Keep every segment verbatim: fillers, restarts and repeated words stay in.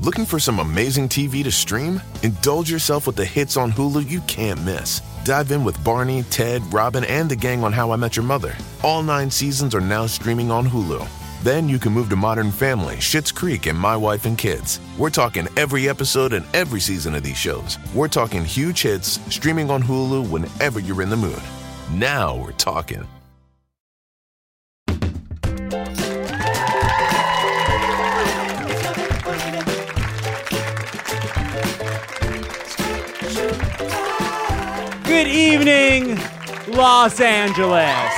Looking for some amazing T V to stream? Indulge yourself with the hits on Hulu you can't miss. Dive in with Barney, Ted, Robin, and the gang on How I Met Your Mother. All nine seasons are now streaming on Hulu. Then you can move to Modern Family, Schitt's Creek, and My Wife and Kids. We're talking every episode and every season of these shows. We're talking huge hits, streaming on Hulu whenever you're in the mood. Now we're talking. Good evening, Los Angeles.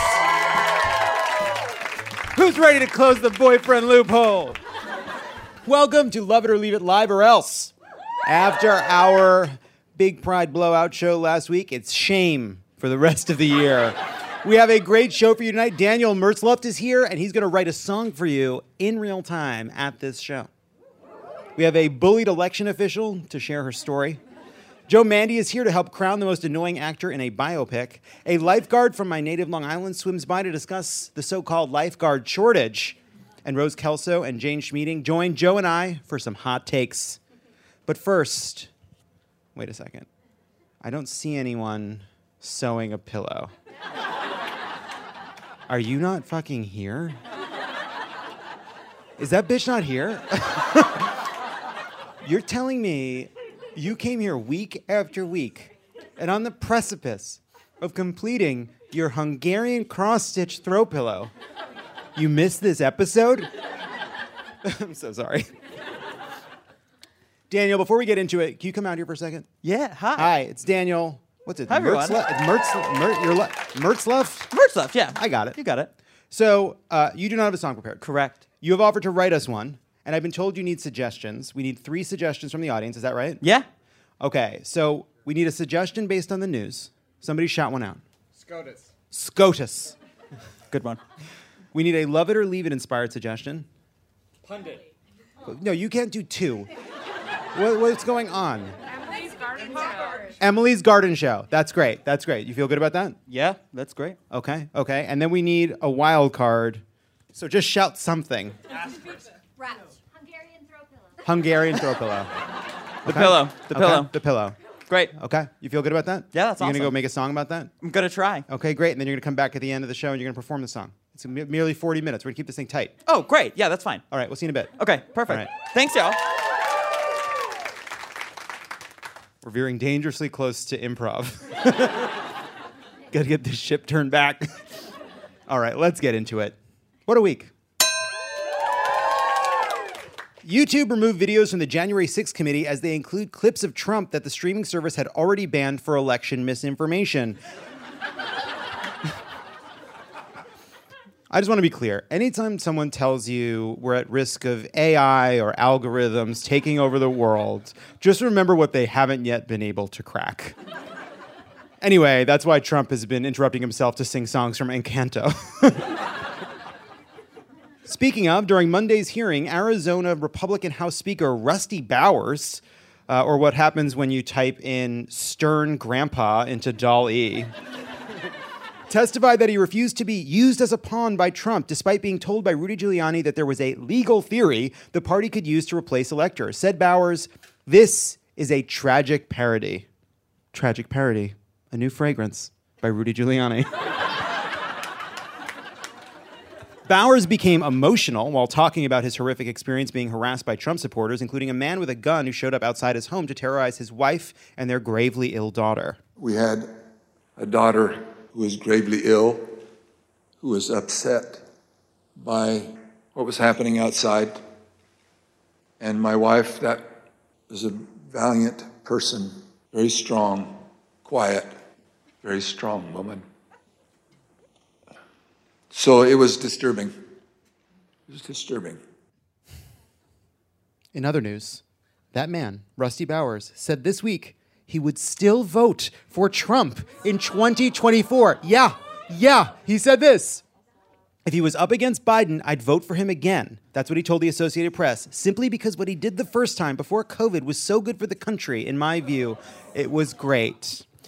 Who's ready to close the boyfriend loophole? Welcome to Love It or Leave It Live or Else. After our big Pride blowout show last week, it's shame for the rest of the year. We have a great show for you tonight. Daniel Mertzluft is here, and he's going to write a song for you in real time at this show. We have a bullied election official to share her story. Joe Mandy is here to help crown the most annoying actor in a biopic. A lifeguard from my native Long Island swims by to discuss the so-called lifeguard shortage. And Rose Kelso and Jane Schmieding join Joe and I for some hot takes. But first, wait a second. I don't see anyone sewing a pillow. Are you not fucking here? Is that bitch not here? You're telling me you came here week after week, and on the precipice of completing your Hungarian cross-stitch throw pillow, you missed this episode? I'm so sorry. Daniel, before we get into it, can you come out here for a second? Yeah, hi. Hi, it's Daniel. What's it? Hi, everyone. Mertzluff? Mertz, Mertz, you're le- Mertzluff? Mertzluff, yeah. I got it. You got it. So, uh, you do not have a song prepared. Correct. You have offered to write us one. And I've been told you need suggestions. We need three suggestions from the audience. Is that right? Yeah. Okay, so we need a suggestion based on the news. Somebody shout one out. SCOTUS. SCOTUS. Good one. We need a love it or leave it inspired suggestion. Pundit. No, you can't do two. What, what's going on? Emily's Garden Show. Emily's Garden Show. That's great. That's great. You feel good about that? Yeah, that's great. Okay, okay. And then we need a wild card. So just shout something. Rats. Hungarian throw pillow. Hungarian throw pillow. The Okay? pillow. The Okay, pillow. The pillow. Great. Okay. You feel good about that? Yeah, that's You're going to awesome. go make a song about that? I'm going to try. Okay, great. And then you're going to come back at the end of the show and you're going to perform the song. It's me- merely forty minutes. We're going to keep this thing tight. Oh, great. Yeah, that's fine. All right, we'll see you in a bit. Okay, perfect. All right. Thanks, y'all. We're veering dangerously close to improv. Got to get this ship turned back. All right, let's get into it. What a week. YouTube removed videos from the January sixth committee as they include clips of Trump that the streaming service had already banned for election misinformation. I just want to be clear. Anytime someone tells you we're at risk of A I or algorithms taking over the world, just remember what they haven't yet been able to crack. Anyway, that's why Trump has been interrupting himself to sing songs from Encanto. Speaking of, during Monday's hearing, Arizona Republican House Speaker Rusty Bowers, uh, or what happens when you type in stern grandpa into D A L L-E, testified that he refused to be used as a pawn by Trump, despite being told by Rudy Giuliani that there was a legal theory the party could use to replace electors. Said Bowers, "This is a tragic parody." Tragic parody, a new fragrance by Rudy Giuliani. Bowers became emotional while talking about his horrific experience being harassed by Trump supporters, including a man with a gun who showed up outside his home to terrorize his wife and their gravely ill daughter. We had a daughter who was gravely ill, who was upset by what was happening outside. And my wife, that was a valiant person, very strong, quiet, very strong woman. So it was disturbing. It was disturbing. In other news, that man, Rusty Bowers, said this week he would still vote for Trump in twenty twenty-four. Yeah, yeah, he said this. If he was up against Biden, I'd vote for him again. That's what he told the Associated Press, simply because what he did the first time before COVID was so good for the country, in my view. It was great.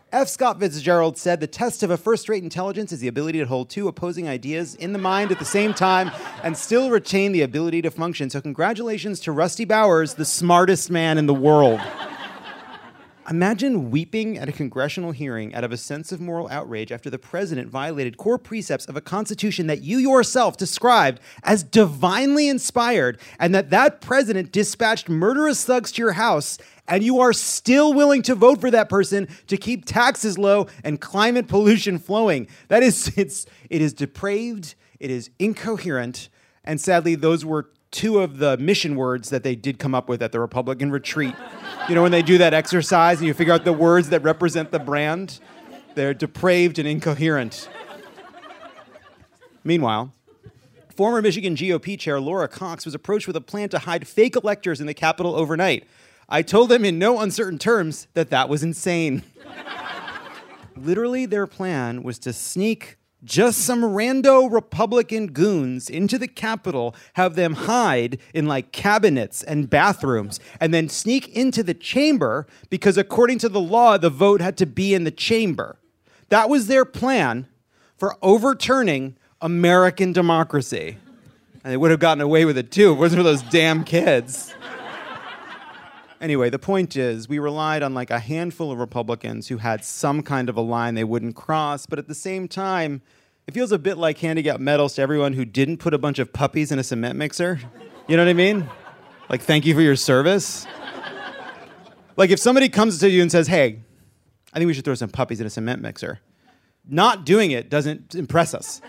F. Scott Fitzgerald said the test of a first-rate intelligence is the ability to hold two opposing ideas in the mind at the same time and still retain the ability to function. So congratulations to Rusty Bowers, the smartest man in the world. Imagine weeping at a congressional hearing out of a sense of moral outrage after the president violated core precepts of a constitution that you yourself described as divinely inspired, and that that president dispatched murderous thugs to your house, and you are still willing to vote for that person to keep taxes low and climate pollution flowing. That is, it's, it is depraved, it is incoherent, and sadly, those were two of the mission words that they did come up with at the Republican retreat. You know, when they do that exercise and you figure out the words that represent the brand, they're depraved and incoherent. Meanwhile, former Michigan G O P chair Laura Cox was approached with a plan to hide fake electors in the Capitol overnight. I told them in no uncertain terms that that was insane. Literally, their plan was to sneak just some rando Republican goons into the Capitol, have them hide in like cabinets and bathrooms, and then sneak into the chamber because according to the law, the vote had to be in the chamber. That was their plan for overturning American democracy. And they would have gotten away with it too if it wasn't for those damn kids. Anyway, the point is, we relied on like a handful of Republicans who had some kind of a line they wouldn't cross, but at the same time, it feels a bit like handing out medals to everyone who didn't put a bunch of puppies in a cement mixer. You know what I mean? Like, thank you for your service. Like, if somebody comes to you and says, hey, I think we should throw some puppies in a cement mixer, not doing it doesn't impress us.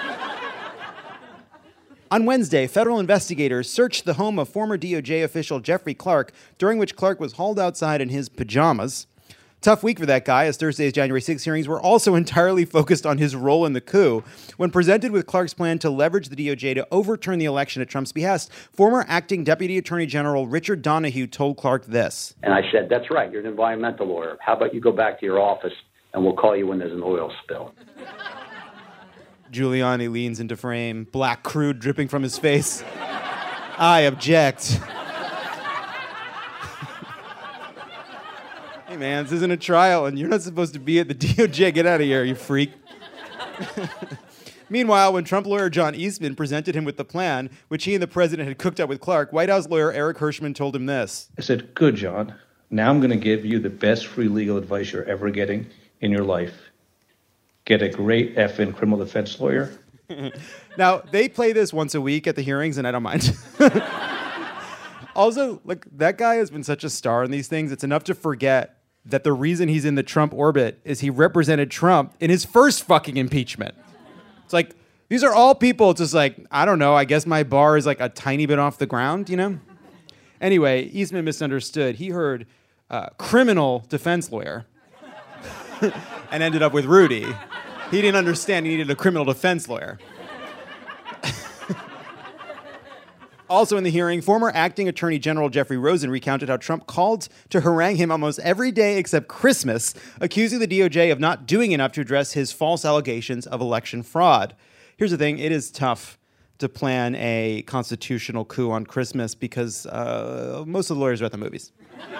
On Wednesday, federal investigators searched the home of former D O J official Jeffrey Clark, during which Clark was hauled outside in his pajamas. Tough week for that guy, as Thursday's January sixth hearings were also entirely focused on his role in the coup. When presented with Clark's plan to leverage the D O J to overturn the election at Trump's behest, former acting Deputy Attorney General Richard Donahue told Clark this. And I said, that's right, you're an environmental lawyer. How about you go back to your office and we'll call you when there's an oil spill. Giuliani leans into frame, black crude dripping from his face. I object. Hey man, this isn't a trial and you're not supposed to be at the D O J. Get out of here, you freak. Meanwhile, when Trump lawyer John Eastman presented him with the plan, which he and the president had cooked up with Clark, White House lawyer Eric Hirschman told him this. I said, good, John. Now I'm going to give you the best free legal advice you're ever getting in your life. Get a great effing criminal defense lawyer. Now, they play this once a week at the hearings, and I don't mind. Also, like, that guy has been such a star in these things, it's enough to forget that the reason he's in the Trump orbit is he represented Trump in his first fucking impeachment. It's like, these are all people just like, I don't know, I guess my bar is like a tiny bit off the ground, you know? Anyway, Eastman misunderstood. He heard uh, criminal defense lawyer and ended up with Rudy. He didn't understand he needed a criminal defense lawyer. Also in the hearing, former acting Attorney General Jeffrey Rosen recounted how Trump called to harangue him almost every day except Christmas, accusing the D O J of not doing enough to address his false allegations of election fraud. Here's the thing, it is tough to plan a constitutional coup on Christmas because uh, most of the lawyers are at the movies.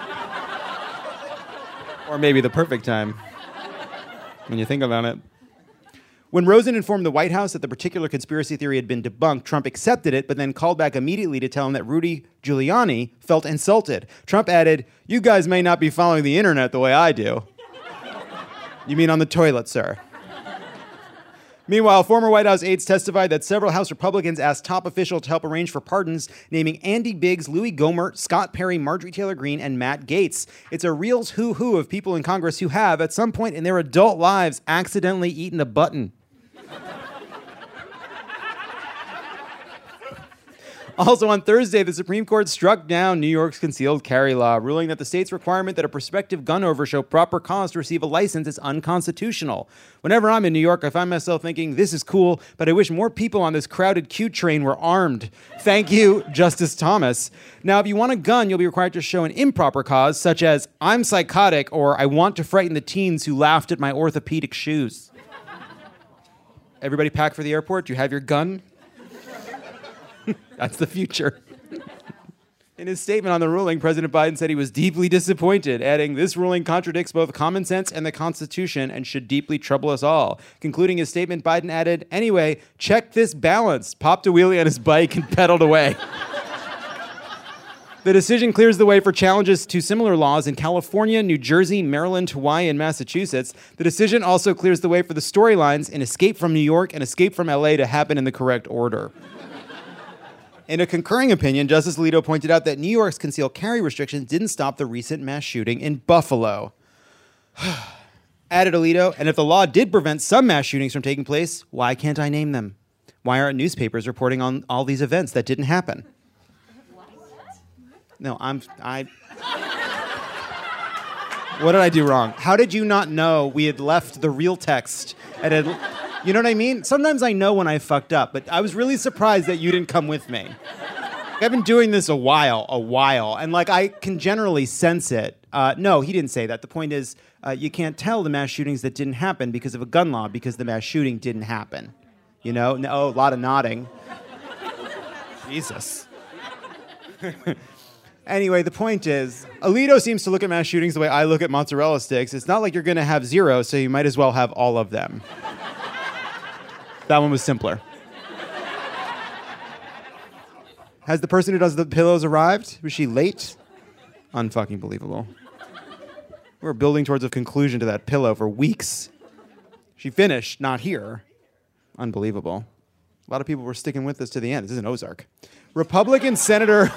Or maybe the perfect time, when you think about it. When Rosen informed the White House that the particular conspiracy theory had been debunked, Trump accepted it, but then called back immediately to tell him that Rudy Giuliani felt insulted. Trump added, you guys may not be following the internet the way I do. You mean on the toilet, sir? Meanwhile, former White House aides testified that several House Republicans asked top officials to help arrange for pardons, naming Andy Biggs, Louis Gohmert, Scott Perry, Marjorie Taylor Greene, and Matt Gaetz. It's a real who-who of people in Congress who have, at some point in their adult lives, accidentally eaten a button. Also on Thursday, the Supreme Court struck down New York's concealed carry law, ruling that the state's requirement that a prospective gun owner show proper cause to receive a license is unconstitutional. Whenever I'm in New York, I find myself thinking, this is cool, but I wish more people on this crowded Q train were armed. Thank you, Justice Thomas. Now, if you want a gun, you'll be required to show an improper cause, such as, I'm psychotic, or I want to frighten the teens who laughed at my orthopedic shoes. Everybody pack for the airport? Do you have your gun? That's the future. In his statement on the ruling, President Biden said he was deeply disappointed, adding, "This ruling contradicts both common sense and the Constitution and should deeply trouble us all." Concluding his statement, Biden added, "Anyway, check this balance," popped a wheelie on his bike and pedaled away. The decision clears the way for challenges to similar laws in California, New Jersey, Maryland, Hawaii, and Massachusetts. The decision also clears the way for the storylines in Escape from New York and Escape from L A to happen in the correct order. In a concurring opinion, Justice Alito pointed out that New York's concealed carry restrictions didn't stop the recent mass shooting in Buffalo. Added Alito, and if the law did prevent some mass shootings from taking place, why can't I name them? Why aren't newspapers reporting on all these events that didn't happen? No, I'm, I... What did I do wrong? How did you not know we had left the real text and had... You know what I mean? Sometimes I know when I fucked up, but I was really surprised that you didn't come with me. I've been doing this a while, a while, and like I can generally sense it. Uh, no, he didn't say that. The point is, uh, you can't tell the mass shootings that didn't happen because of a gun law, because the mass shooting didn't happen. You know? No, oh, a lot of nodding. Jesus. Anyway, the point is, Alito seems to look at mass shootings the way I look at mozzarella sticks. It's not like you're going to have zero, so you might as well have all of them. That one was simpler. Has the person who does the pillows arrived? Was she late? Unfucking believable. We were building towards a conclusion to that pillow for weeks. She finished, not here. Unbelievable. A lot of people were sticking with us to the end. This is an Ozark. Republican Senator...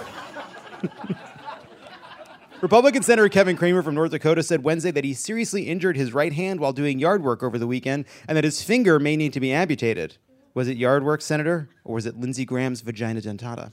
Republican Senator Kevin Cramer from North Dakota said Wednesday that he seriously injured his right hand while doing yard work over the weekend and that his finger may need to be amputated. Was it yard work, Senator? Or was it Lindsey Graham's vagina dentata?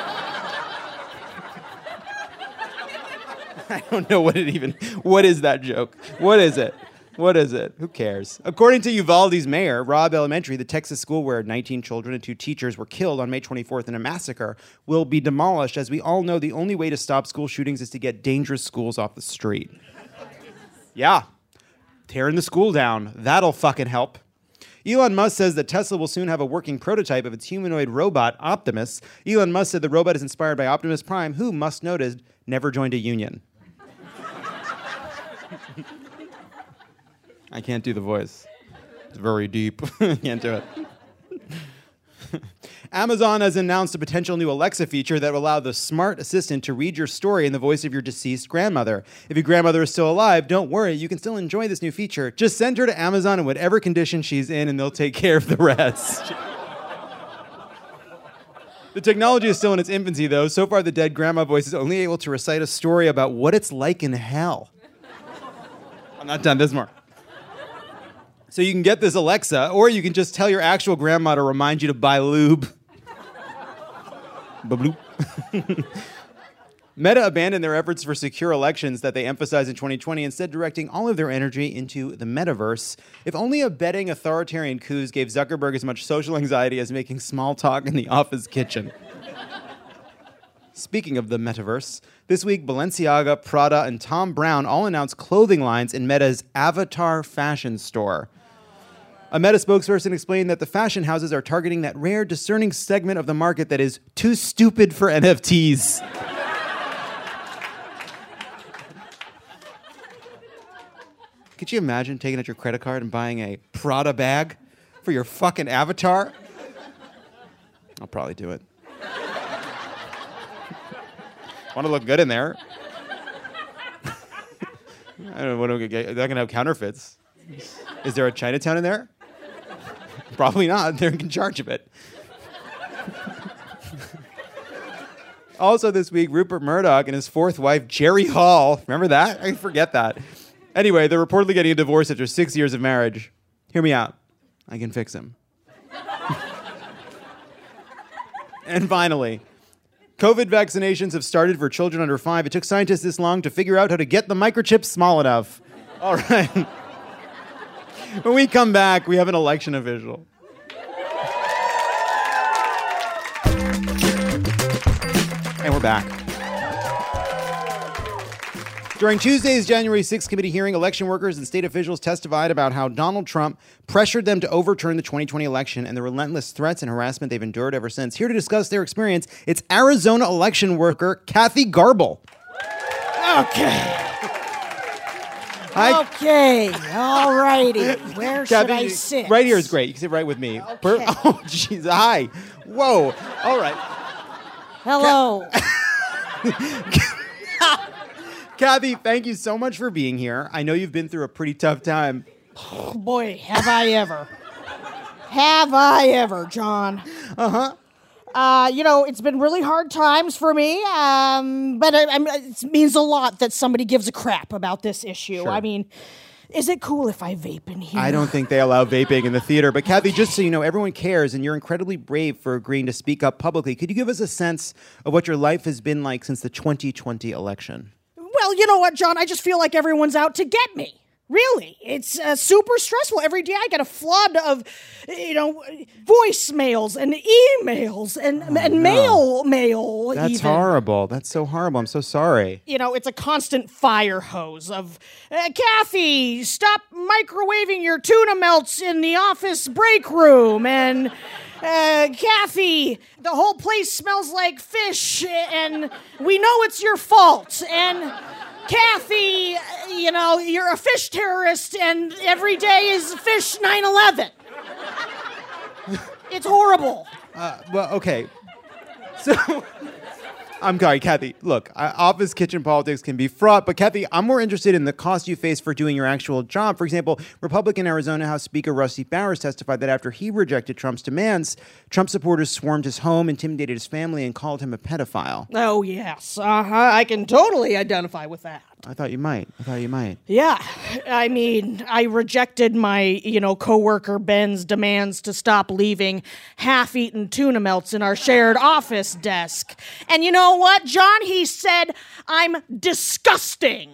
I don't know what it even... What is that joke? What is it? What is it? Who cares? According to Uvalde's mayor, Robb Elementary, the Texas school where nineteen children and two teachers were killed on May twenty-fourth in a massacre, will be demolished. As we all know, the only way to stop school shootings is to get dangerous schools off the street. Yeah. Tearing the school down. That'll fucking help. Elon Musk says that Tesla will soon have a working prototype of its humanoid robot, Optimus. Elon Musk said the robot is inspired by Optimus Prime, who, Musk noted, never joined a union. I can't do the voice. It's very deep. Can't do it. Amazon has announced a potential new Alexa feature that will allow the smart assistant to read your story in the voice of your deceased grandmother. If your grandmother is still alive, don't worry, you can still enjoy this new feature. Just send her to Amazon in whatever condition she's in and they'll take care of the rest. The technology is still in its infancy, though. So far, the dead grandma voice is only able to recite a story about what it's like in hell. I'm not done. There's more. So you can get this Alexa, or you can just tell your actual grandma to remind you to buy lube. Ba-bloop. Meta abandoned their efforts for secure elections that they emphasized in twenty twenty, instead directing all of their energy into the metaverse. If only abetting authoritarian coups gave Zuckerberg as much social anxiety as making small talk in the office kitchen. Speaking of the metaverse, this week Balenciaga, Prada, and Thom Browne all announced clothing lines in Meta's Avatar fashion store. A Meta spokesperson explained that the fashion houses are targeting that rare, discerning segment of the market that is too stupid for N F Ts. Could you imagine taking out your credit card and buying a Prada bag for your fucking avatar? I'll probably do it. Want to look good in there. I don't know what to get. They're going to have counterfeits. Is there a Chinatown in there? Probably not. They're in charge of it. Also this week, Rupert Murdoch and his fourth wife, Jerry Hall. Remember that? I forget that. Anyway, they're reportedly getting a divorce after six years of marriage. Hear me out. I can fix him. And finally, COVID vaccinations have started for children under five. It took scientists this long to figure out how to get the microchip small enough. All right. When we come back, we have an election official. And we're back. During Tuesday's January sixth committee hearing, election workers and state officials testified about how Donald Trump pressured them to overturn the twenty twenty election and the relentless threats and harassment they've endured ever since. Here to discuss their experience, it's Arizona election worker Kathy Garble. Okay. Hi. Okay, all righty. Where should Kathy, I sit? Right here is great. You can sit right with me. Okay. Per- oh, jeez. Hi. Whoa. All right. Hello. Kathy, thank you so much for being here. I know you've been through a pretty tough time. Oh, boy, have I ever. Have I ever, John. Uh-huh. Uh, you know, it's been really hard times for me, um, but I, I, it means a lot that somebody gives a crap about this issue. Sure. I mean, is it cool if I vape in here? I don't think they allow vaping in the theater. But Kathy, just so you know, everyone cares, and you're incredibly brave for agreeing to speak up publicly. Could you give us a sense of what your life has been like since the twenty twenty election? Well, you know what, John? I just feel like everyone's out to get me. Really, it's uh, super stressful. Every day I get a flood of, you know, voicemails and emails and, Oh, and no. mail mail. That's even. horrible. That's so horrible. I'm so sorry. You know, it's a constant fire hose of, uh, Kathy, stop microwaving your tuna melts in the office break room. And, uh, Kathy, the whole place smells like fish, and we know it's your fault. And Kathy, you know, you're a fish terrorist, and every day is fish nine eleven. It's horrible. Uh, well, okay. So, I'm sorry, Kathy. Look, uh, office kitchen politics can be fraught, but Kathy, I'm more interested in the cost you face for doing your actual job. For example, Republican Arizona House Speaker Rusty Bowers testified that after he rejected Trump's demands, Trump supporters swarmed his home, intimidated his family, and called him a pedophile. Oh, yes. Uh-huh. I can totally identify with that. I thought you might. I thought you might. Yeah, I mean, I rejected my, you know, coworker Ben's demands to stop leaving half-eaten tuna melts in our shared office desk. And you know what, John? He said, I'm disgusting.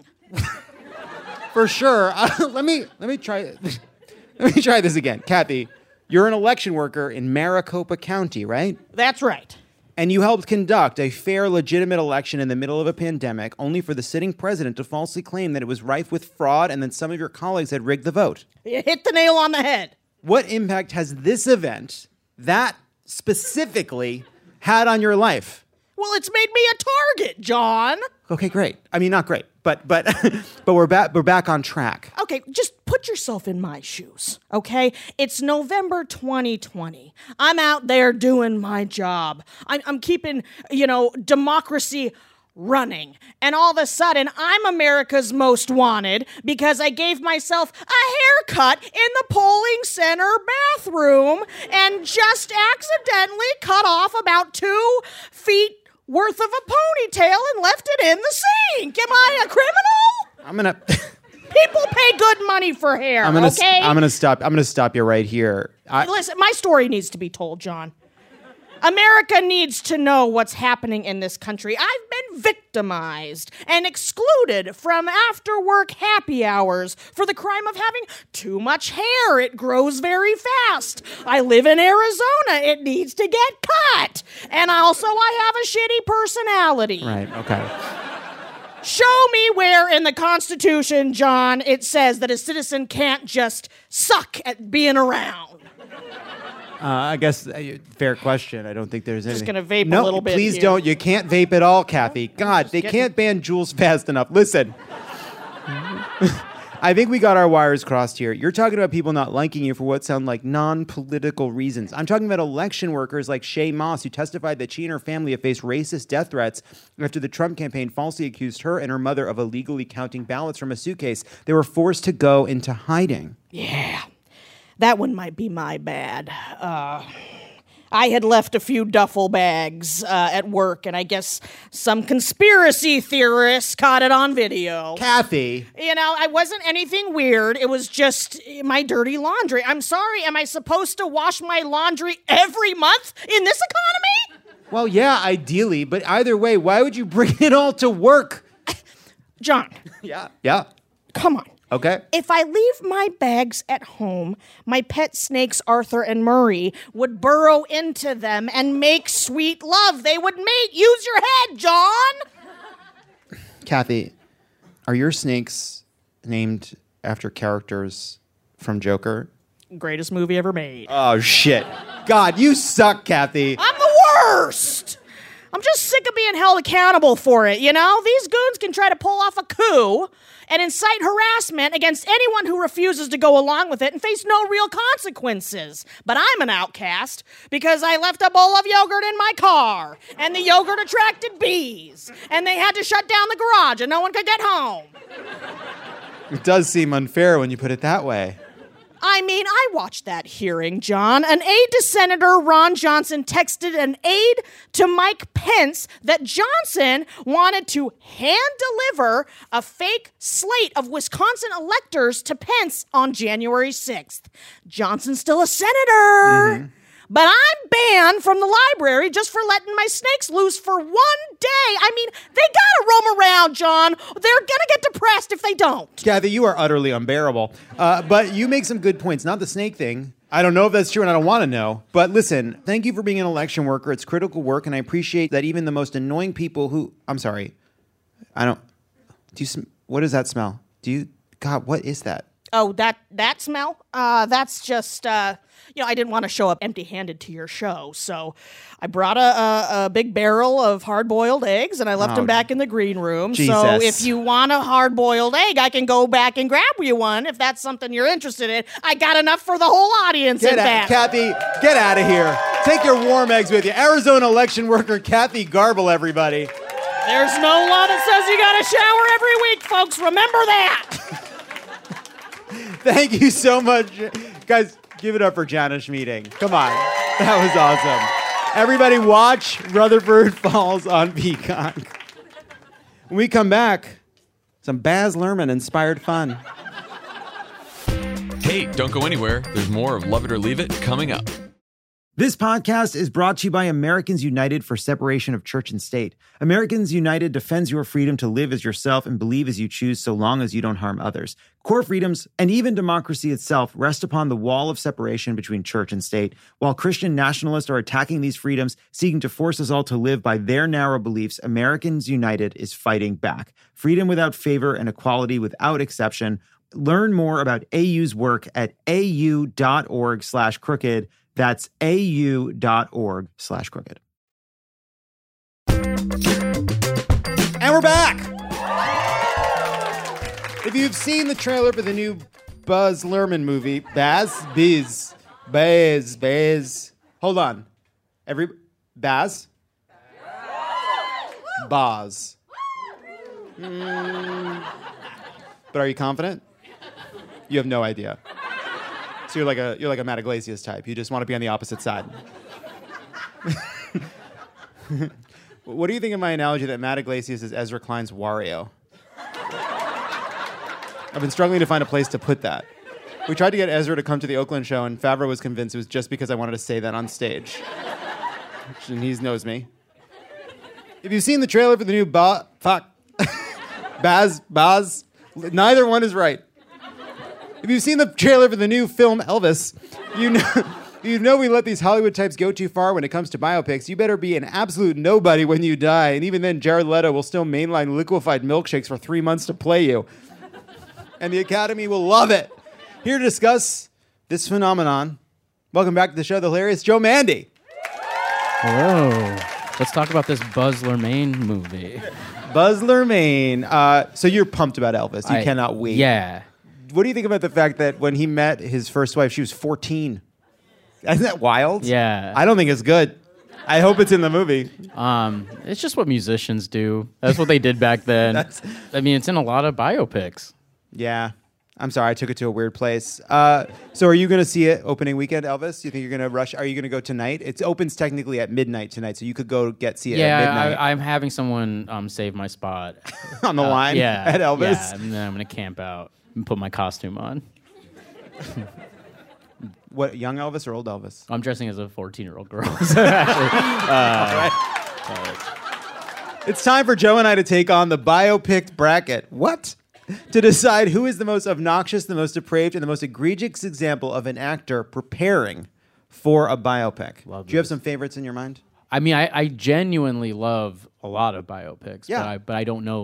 For sure. Uh, let me let me try let me try this again. Kathy, you're an election worker in Maricopa County, right? That's right. And you helped conduct a fair, legitimate election in the middle of a pandemic, only for the sitting president to falsely claim that it was rife with fraud and that some of your colleagues had rigged the vote. You hit the nail on the head. What impact has this event, that specifically, had on your life? Well, it's made me a target, John. Okay, great. I mean, not great, but but but we're back we're back on track. Okay, just put yourself in my shoes, okay? It's November twenty twenty. I'm out there doing my job. I'm, I'm keeping, you know, democracy running. And all of a sudden, I'm America's most wanted because I gave myself a haircut in the polling center bathroom and just accidentally cut off about two feet worth of a ponytail and left it in the sink. Am I a criminal? I'm gonna People pay good money for hair, I'm gonna okay? I'm gonna stop I'm gonna stop you right here. I, Listen, my story needs to be told, John. America needs to know what's happening in this country. I've been victimized and excluded from after-work happy hours for the crime of having too much hair. It grows very fast. I live in Arizona. It needs to get cut. And also, I have a shitty personality. right, okay. Show me where in the Constitution, John, it says that a citizen can't just suck at being around. Uh, I guess uh, fair question. I don't think there's anything. Just gonna vape a no, little bit please here. don't. You can't vape at all, Kathy. God, they getting- can't ban Jules fast enough. Listen. I think we got our wires crossed here. You're talking about people not liking you for what sound like non-political reasons. I'm talking about election workers like Shay Moss, who testified that she and her family have faced racist death threats after the Trump campaign falsely accused her and her mother of illegally counting ballots from a suitcase. They were forced to go into hiding. Yeah, that one might be my bad. Uh, I had left a few duffel bags uh, at work, and I guess some conspiracy theorists caught it on video. Kathy. You know, I wasn't anything weird. It was just my dirty laundry. I'm sorry, am I supposed to wash my laundry every month in this economy? Well, yeah, ideally, but either way, why would you bring it all to work? John, Yeah. Yeah. come on. Okay. If I leave my bags at home, my pet snakes Arthur and Murray would burrow into them and make sweet love. They would mate. Use your head, John. Kathy, Are your snakes named after characters from Joker? Greatest movie ever made. Oh, shit. God, you suck, Kathy. I'm the worst! I'm just sick of being held accountable for it, you know? These goons can try to pull off a coup and incite harassment against anyone who refuses to go along with it and face no real consequences. But I'm an outcast because I left a bowl of yogurt in my car, and the yogurt attracted bees, and they had to shut down the garage and no one could get home. It does seem unfair when you put it that way. I mean, I watched that hearing, John. An aide to Senator Ron Johnson texted an aide to Mike Pence that Johnson wanted to hand-deliver a fake slate of Wisconsin electors to Pence on January sixth. Johnson's still a senator. Mm-hmm. But I'm banned from the library just for letting my snakes loose for one day. I mean, they gotta roam around, John. They're gonna get depressed if they don't. Kathy, you are utterly unbearable. Uh, but you make some good points. Not the snake thing. I don't know if that's true and I don't want to know. But listen, thank you for being an election worker. It's critical work, and I appreciate that even the most annoying people who... I'm sorry. I don't... Do you... Sm- what does that smell? Do you... God, what is that? Oh, that that smell? Uh, that's just, uh, you know, I didn't want to show up empty-handed to your show, so I brought a, a, a big barrel of hard-boiled eggs, and I left Oh, them back in the green room. Jesus. So if you want a hard-boiled egg, I can go back and grab you one if that's something you're interested in. I got enough for the whole audience, Get in out, fact. Kathy, get out of here. Take your warm eggs with you. Arizona election worker Kathy Garble, everybody. There's no law that says you got to shower every week, folks. Remember that. Thank you so much. Guys, give it up for Janice Meeting. Come on. That was awesome. Everybody watch Rutherford Falls on Peacock. When we come back, some Baz Luhrmann inspired fun. Hey, don't go anywhere. There's more of Love It or Leave It coming up. This podcast is brought to you by Americans United for Separation of Church and State. Americans United defends your freedom to live as yourself and believe as you choose so long as you don't harm others. Core freedoms and even democracy itself rest upon the wall of separation between church and state. While Christian nationalists are attacking these freedoms, seeking to force us all to live by their narrow beliefs, Americans United is fighting back. Freedom without favor and equality without exception. Learn more about A U's work at au.org slash crooked. That's au.org slash crooked. And we're back. If you've seen the trailer for the new Baz Luhrmann movie, Baz, Biz, Baz, Baz. Hold on. Every Baz? Baz. Mm. But are you confident? You have no idea. So you're like a you're like a Matt Iglesias type. You just want to be on the opposite side. What do you think of my analogy that Matt Iglesias is Ezra Klein's Wario? I've been struggling to find a place to put that. We tried to get Ezra to come to the Oakland show, and Favreau was convinced it was just because I wanted to say that on stage. And he knows me. If you've seen the trailer for the new ba fuck Baz Baz, neither one is right. If you've seen the trailer for the new film Elvis, you know, you know we let these Hollywood types go too far when it comes to biopics. You better be an absolute nobody when you die, and even then Jared Leto will still mainline liquefied milkshakes for three months to play you. And the Academy will love it. Here to discuss this phenomenon, welcome back to the show, the hilarious Joe Mandy. Hello. Let's talk about this Baz Luhrmann movie. Baz Luhrmann. Uh, so you're pumped about Elvis. You I, cannot wait. Yeah. What do you think about the fact that when he met his first wife, she was fourteen? Isn't that wild? Yeah. I don't think it's good. I hope it's in the movie. Um, it's just what musicians do. That's what they did back then. That's, I mean, it's in a lot of biopics. Yeah. I'm sorry, I took it to a weird place. Uh, so are you going to see it opening weekend, Elvis? You think you're going to rush? Are you going to go tonight? It opens technically at midnight tonight, so you could go get see it yeah, at midnight. I, I'm having someone um, save my spot. On the uh, line yeah, at Elvis? Yeah, and then I'm going to camp out and put my costume on. What, young Elvis or old Elvis? I'm dressing as a fourteen-year-old girl. uh, It's time for Joe and I to take on the biopic bracket. What? To decide who is the most obnoxious, the most depraved, and the most egregious example of an actor preparing for a biopic. Love Do you have this. some favorites in your mind? I mean, I, I genuinely love a lot of biopics, Yeah. but, I, but I don't know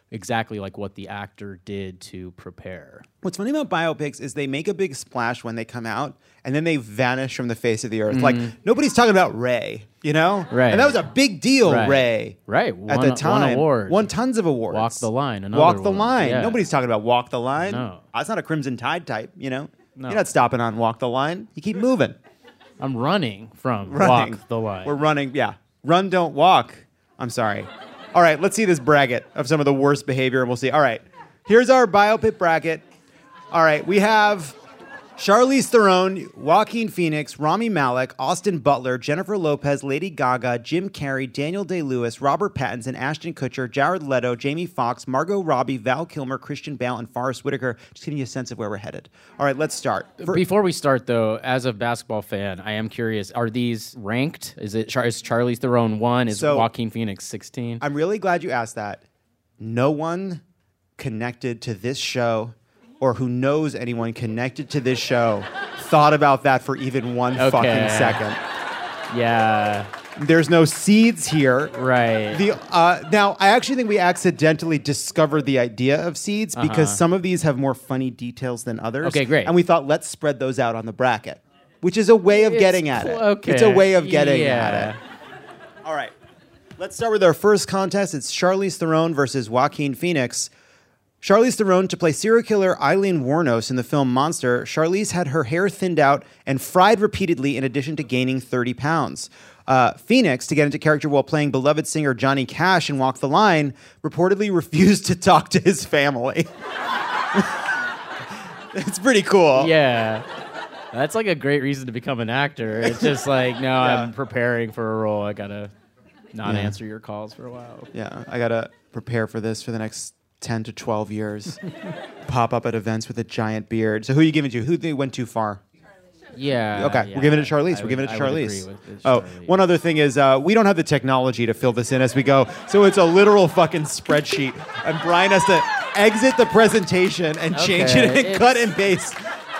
exactly like what the actor did to prepare. What's funny about biopics is they make a big splash when they come out, and then they vanish from the face of the earth. Mm. Like, nobody's talking about Ray, you know? Right. And that was a big deal, right. Ray. Right. At won, the time. Won awards. Won tons of awards. Walk the Line. Another Walk the one. Line. Yeah. Nobody's talking about Walk the Line. No. That's not a Crimson Tide type, you know? No. You're not stopping on Walk the Line. You keep moving. I'm running from running. Walk the Line. We're running, yeah. Run, don't walk. I'm sorry. All right, let's see this bracket of some of the worst behavior, and we'll see. All right, here's our biopic bracket. All right, we have Charlize Theron, Joaquin Phoenix, Rami Malek, Austin Butler, Jennifer Lopez, Lady Gaga, Jim Carrey, Daniel Day-Lewis, Robert Pattinson, Ashton Kutcher, Jared Leto, Jamie Foxx, Margot Robbie, Val Kilmer, Christian Bale, and Forrest Whitaker. Just giving you a sense of where we're headed. All right, let's start. For- Before we start, though, as a basketball fan, I am curious, are these ranked? Is it Char- is Charlize Theron one? Is So, Joaquin Phoenix sixteen? I'm really glad you asked that. No one connected to this show or who knows anyone connected to this show thought about that for even one Okay. fucking second. Yeah. There's no seeds here. Right. The uh, now, I actually think we accidentally discovered the idea of seeds Uh-huh. because some of these have more funny details than others. Okay, great. And we thought, let's spread those out on the bracket, which is a way of It's getting at cl- it. okay. It's a way of getting Yeah. at it. All right. Let's start with our first contest. It's Charlize Theron versus Joaquin Phoenix. Charlize Theron to play serial killer Eileen Wuornos in the film Monster. Charlize had her hair thinned out and fried repeatedly in addition to gaining thirty pounds. Uh, Phoenix, to get into character while playing beloved singer Johnny Cash in Walk the Line, reportedly refused to talk to his family. It's pretty cool. Yeah. That's like a great reason to become an actor. It's just like, no, Yeah. I'm preparing for a role. I got to not Yeah. answer your calls for a while. Yeah, I gotta prepare for this for the next ten to twelve years. Pop up at events with a giant beard. So who are you giving to? Who they went too far? Yeah. Okay, yeah. we're giving it to Charlize. I We're giving it would- to I would Charlize. agree with it, Oh, Charlize. one other thing is uh, we don't have the technology to fill this in as we go, so it's a literal fucking spreadsheet, and Brian has to exit the presentation and change Okay, it and it's- cut and paste.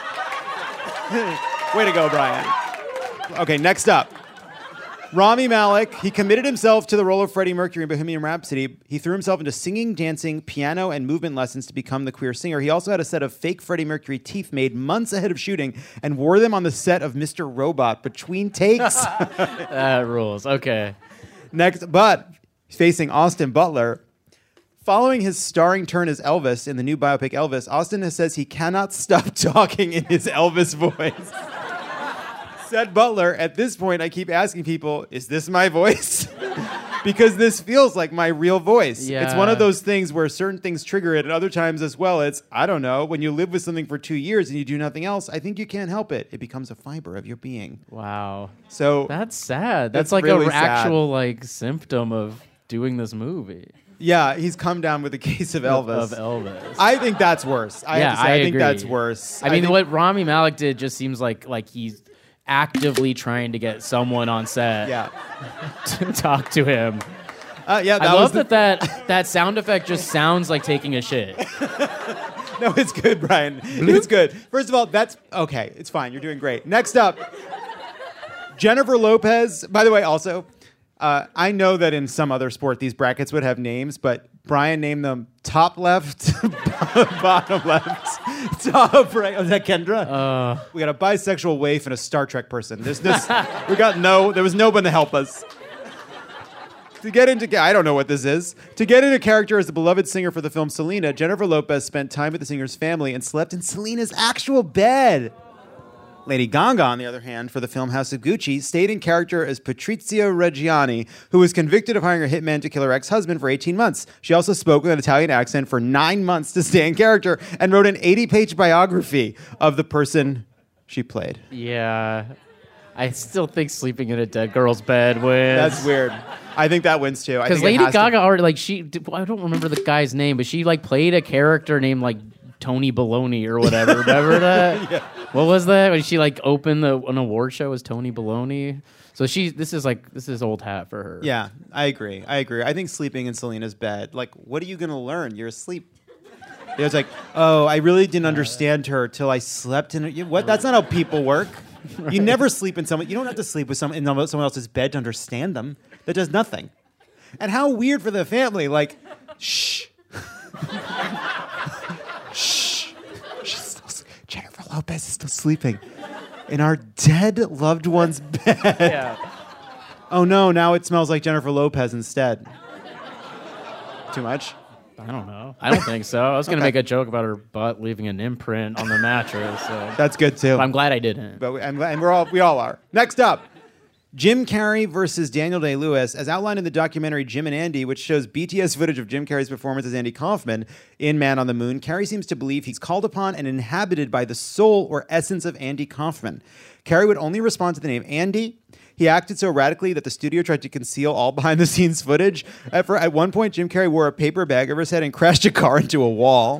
Way to go, Brian. Okay, next up. Rami Malek, he committed himself to the role of Freddie Mercury in Bohemian Rhapsody. He threw himself into singing, dancing, piano, and movement lessons to become the queer singer. He also had a set of fake Freddie Mercury teeth made months ahead of shooting and wore them on the set of Mister Robot between takes. That rules. Okay. Next, but facing Austin Butler. Following his starring turn as Elvis in the new biopic Elvis, Austin says he cannot stop talking in his Elvis voice. Said Butler, at this point, I keep asking people, is this my voice? Because this feels like my real voice. Yeah. It's one of those things where certain things trigger it, and other times as well, it's, I don't know, when you live with something for two years and you do nothing else, I think you can't help it. It becomes a fiber of your being. Wow. So That's sad. That's, That's like really an sad. actual like symptom of doing this movie. yeah, he's come down with a case of Elvis. Of Elvis. I think that's worse. I yeah, have to say, I, I, think agree. that's worse. I mean, think- what Rami Malek did just seems like like he's actively trying to get someone on set Yeah. to talk to him. Uh, yeah, that I was love the- that, that that sound effect just sounds like taking a shit. No, it's good, Brian. It's good. First of all, that's okay. It's fine. You're doing great. Next up, Jennifer Lopez. By the way, also, uh, I know that in some other sport these brackets would have names, but Brian named them top left, bottom left, top right. Was that Kendra? Uh, we got a bisexual waif and a Star Trek person. There's this. We got no. There was no one to help us. To get into, I don't know what this is. To get into character as the beloved singer for the film Selena, Jennifer Lopez spent time with the singer's family and slept in Selena's actual bed. Lady Gaga, on the other hand, for the film House of Gucci, stayed in character as Patrizia Reggiani, who was convicted of hiring a hitman to kill her ex-husband for eighteen months. She also spoke with an Italian accent for nine months to stay in character and wrote an eighty-page biography of the person she played. yeah. I still think sleeping in a dead girl's bed wins. That's weird. I think that wins too. I Because think it Lady has to- Gaga already like she I don't remember the guy's name, but she like played a character named like Tony Baloney or whatever. Remember that? Yeah. What was that? When she like opened the an award show as Tony Baloney. So she this is like this is old hat for her. Yeah, I agree. I agree. I think sleeping in Selena's bed, like, what are you going to learn? You're asleep. It was like, oh, I really didn't understand her till I slept in it. What? That's not how people work. Right. You never sleep in someone. You don't have to sleep with someone in someone else's bed to understand them. That does nothing. And how weird for the family. Like, shh. Lopez is still sleeping in our dead loved one's bed. Yeah. Oh no, now it smells like Jennifer Lopez instead. Too much? I don't know. I don't think so. I was going to Okay. make a joke about her butt leaving an imprint on the mattress. So. That's good too. But I'm glad I didn't. But we, and, and we're all we all are. Next up, Jim Carrey versus Daniel Day-Lewis, as outlined in the documentary Jim and Andy, which shows B T S footage of Jim Carrey's performance as Andy Kaufman in Man on the Moon. Carrey seems to believe he's called upon and inhabited by the soul or essence of Andy Kaufman. Carrey would only respond to the name Andy. He acted so radically that the studio tried to conceal all behind-the-scenes footage. At, for, at one point, Jim Carrey wore a paper bag over his head and crashed a car into a wall.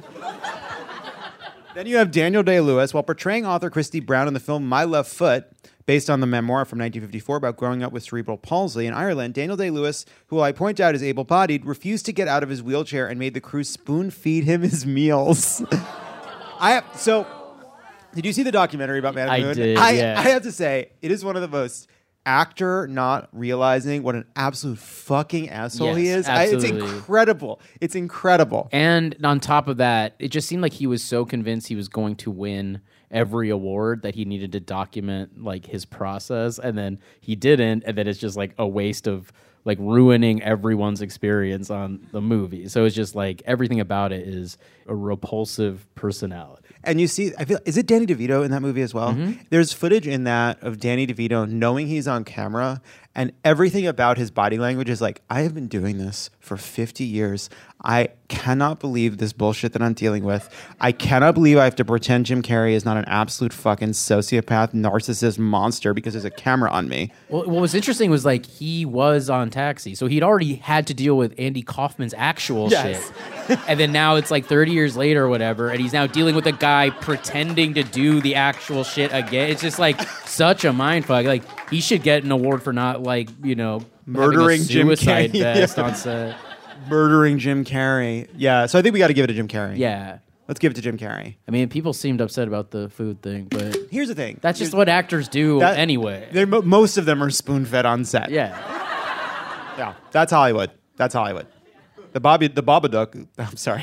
Then you have Daniel Day-Lewis. While portraying author Christy Brown in the film My Left Foot, based on the memoir from nineteen fifty-four about growing up with cerebral palsy in Ireland, Daniel Day-Lewis, who I point out is able-bodied, refused to get out of his wheelchair and made the crew spoon-feed him his meals. I have, so, did you see the documentary about Man on the I Moon? did, I, yeah. I have to say, it is one of the most actor not realizing what an absolute fucking asshole he Yes, is. I, it's absolutely. incredible. It's incredible. And on top of that, it just seemed like he was so convinced he was going to win every award that he needed to document like his process, and then he didn't, and then it's just like a waste of like ruining everyone's experience on the movie. So it's just like everything about it is a repulsive personality. And you see, I feel, is it Danny DeVito in that movie as well? Mm-hmm. There's footage in that of Danny DeVito knowing he's on camera, and everything about his body language is like, I have been doing this for fifty years. I cannot believe this bullshit that I'm dealing with. I cannot believe I have to pretend Jim Carrey is not an absolute fucking sociopath, narcissist monster because there's a camera on me. Well, what was interesting was like he was on Taxi, so he'd already had to deal with Andy Kaufman's actual Yes. shit, and then now it's like thirty years later or whatever, and he's now dealing with a guy pretending to do the actual shit again. It's just like such a mindfuck. Like he should get an award for not like you know Murdering having a Jim suicide Carrey. vest Yeah. on set. Murdering Jim Carrey. Yeah, so I think we got to give it to Jim Carrey. Yeah. Let's give it to Jim Carrey. I mean, people seemed upset about the food thing, but Here's the thing. that's just Here's- what actors do that- anyway. they're mo- most of them are spoon-fed on set. Yeah. Yeah, that's Hollywood. That's Hollywood. The Bobby, the Babadook. I'm sorry.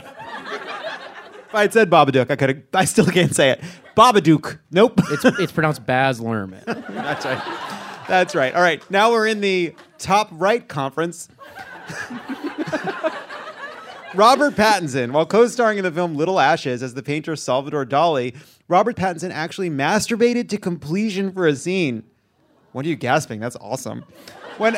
If I had said Babadook, I could have. I still can't say it. Babadook. Nope. It's it's pronounced Baz Luhrmann. That's right. That's right. All right. Now we're in the top right conference. Robert Pattinson, while co-starring in the film Little Ashes as the painter Salvador Dali, Robert Pattinson actually masturbated to completion for a scene. What are you gasping? That's awesome. When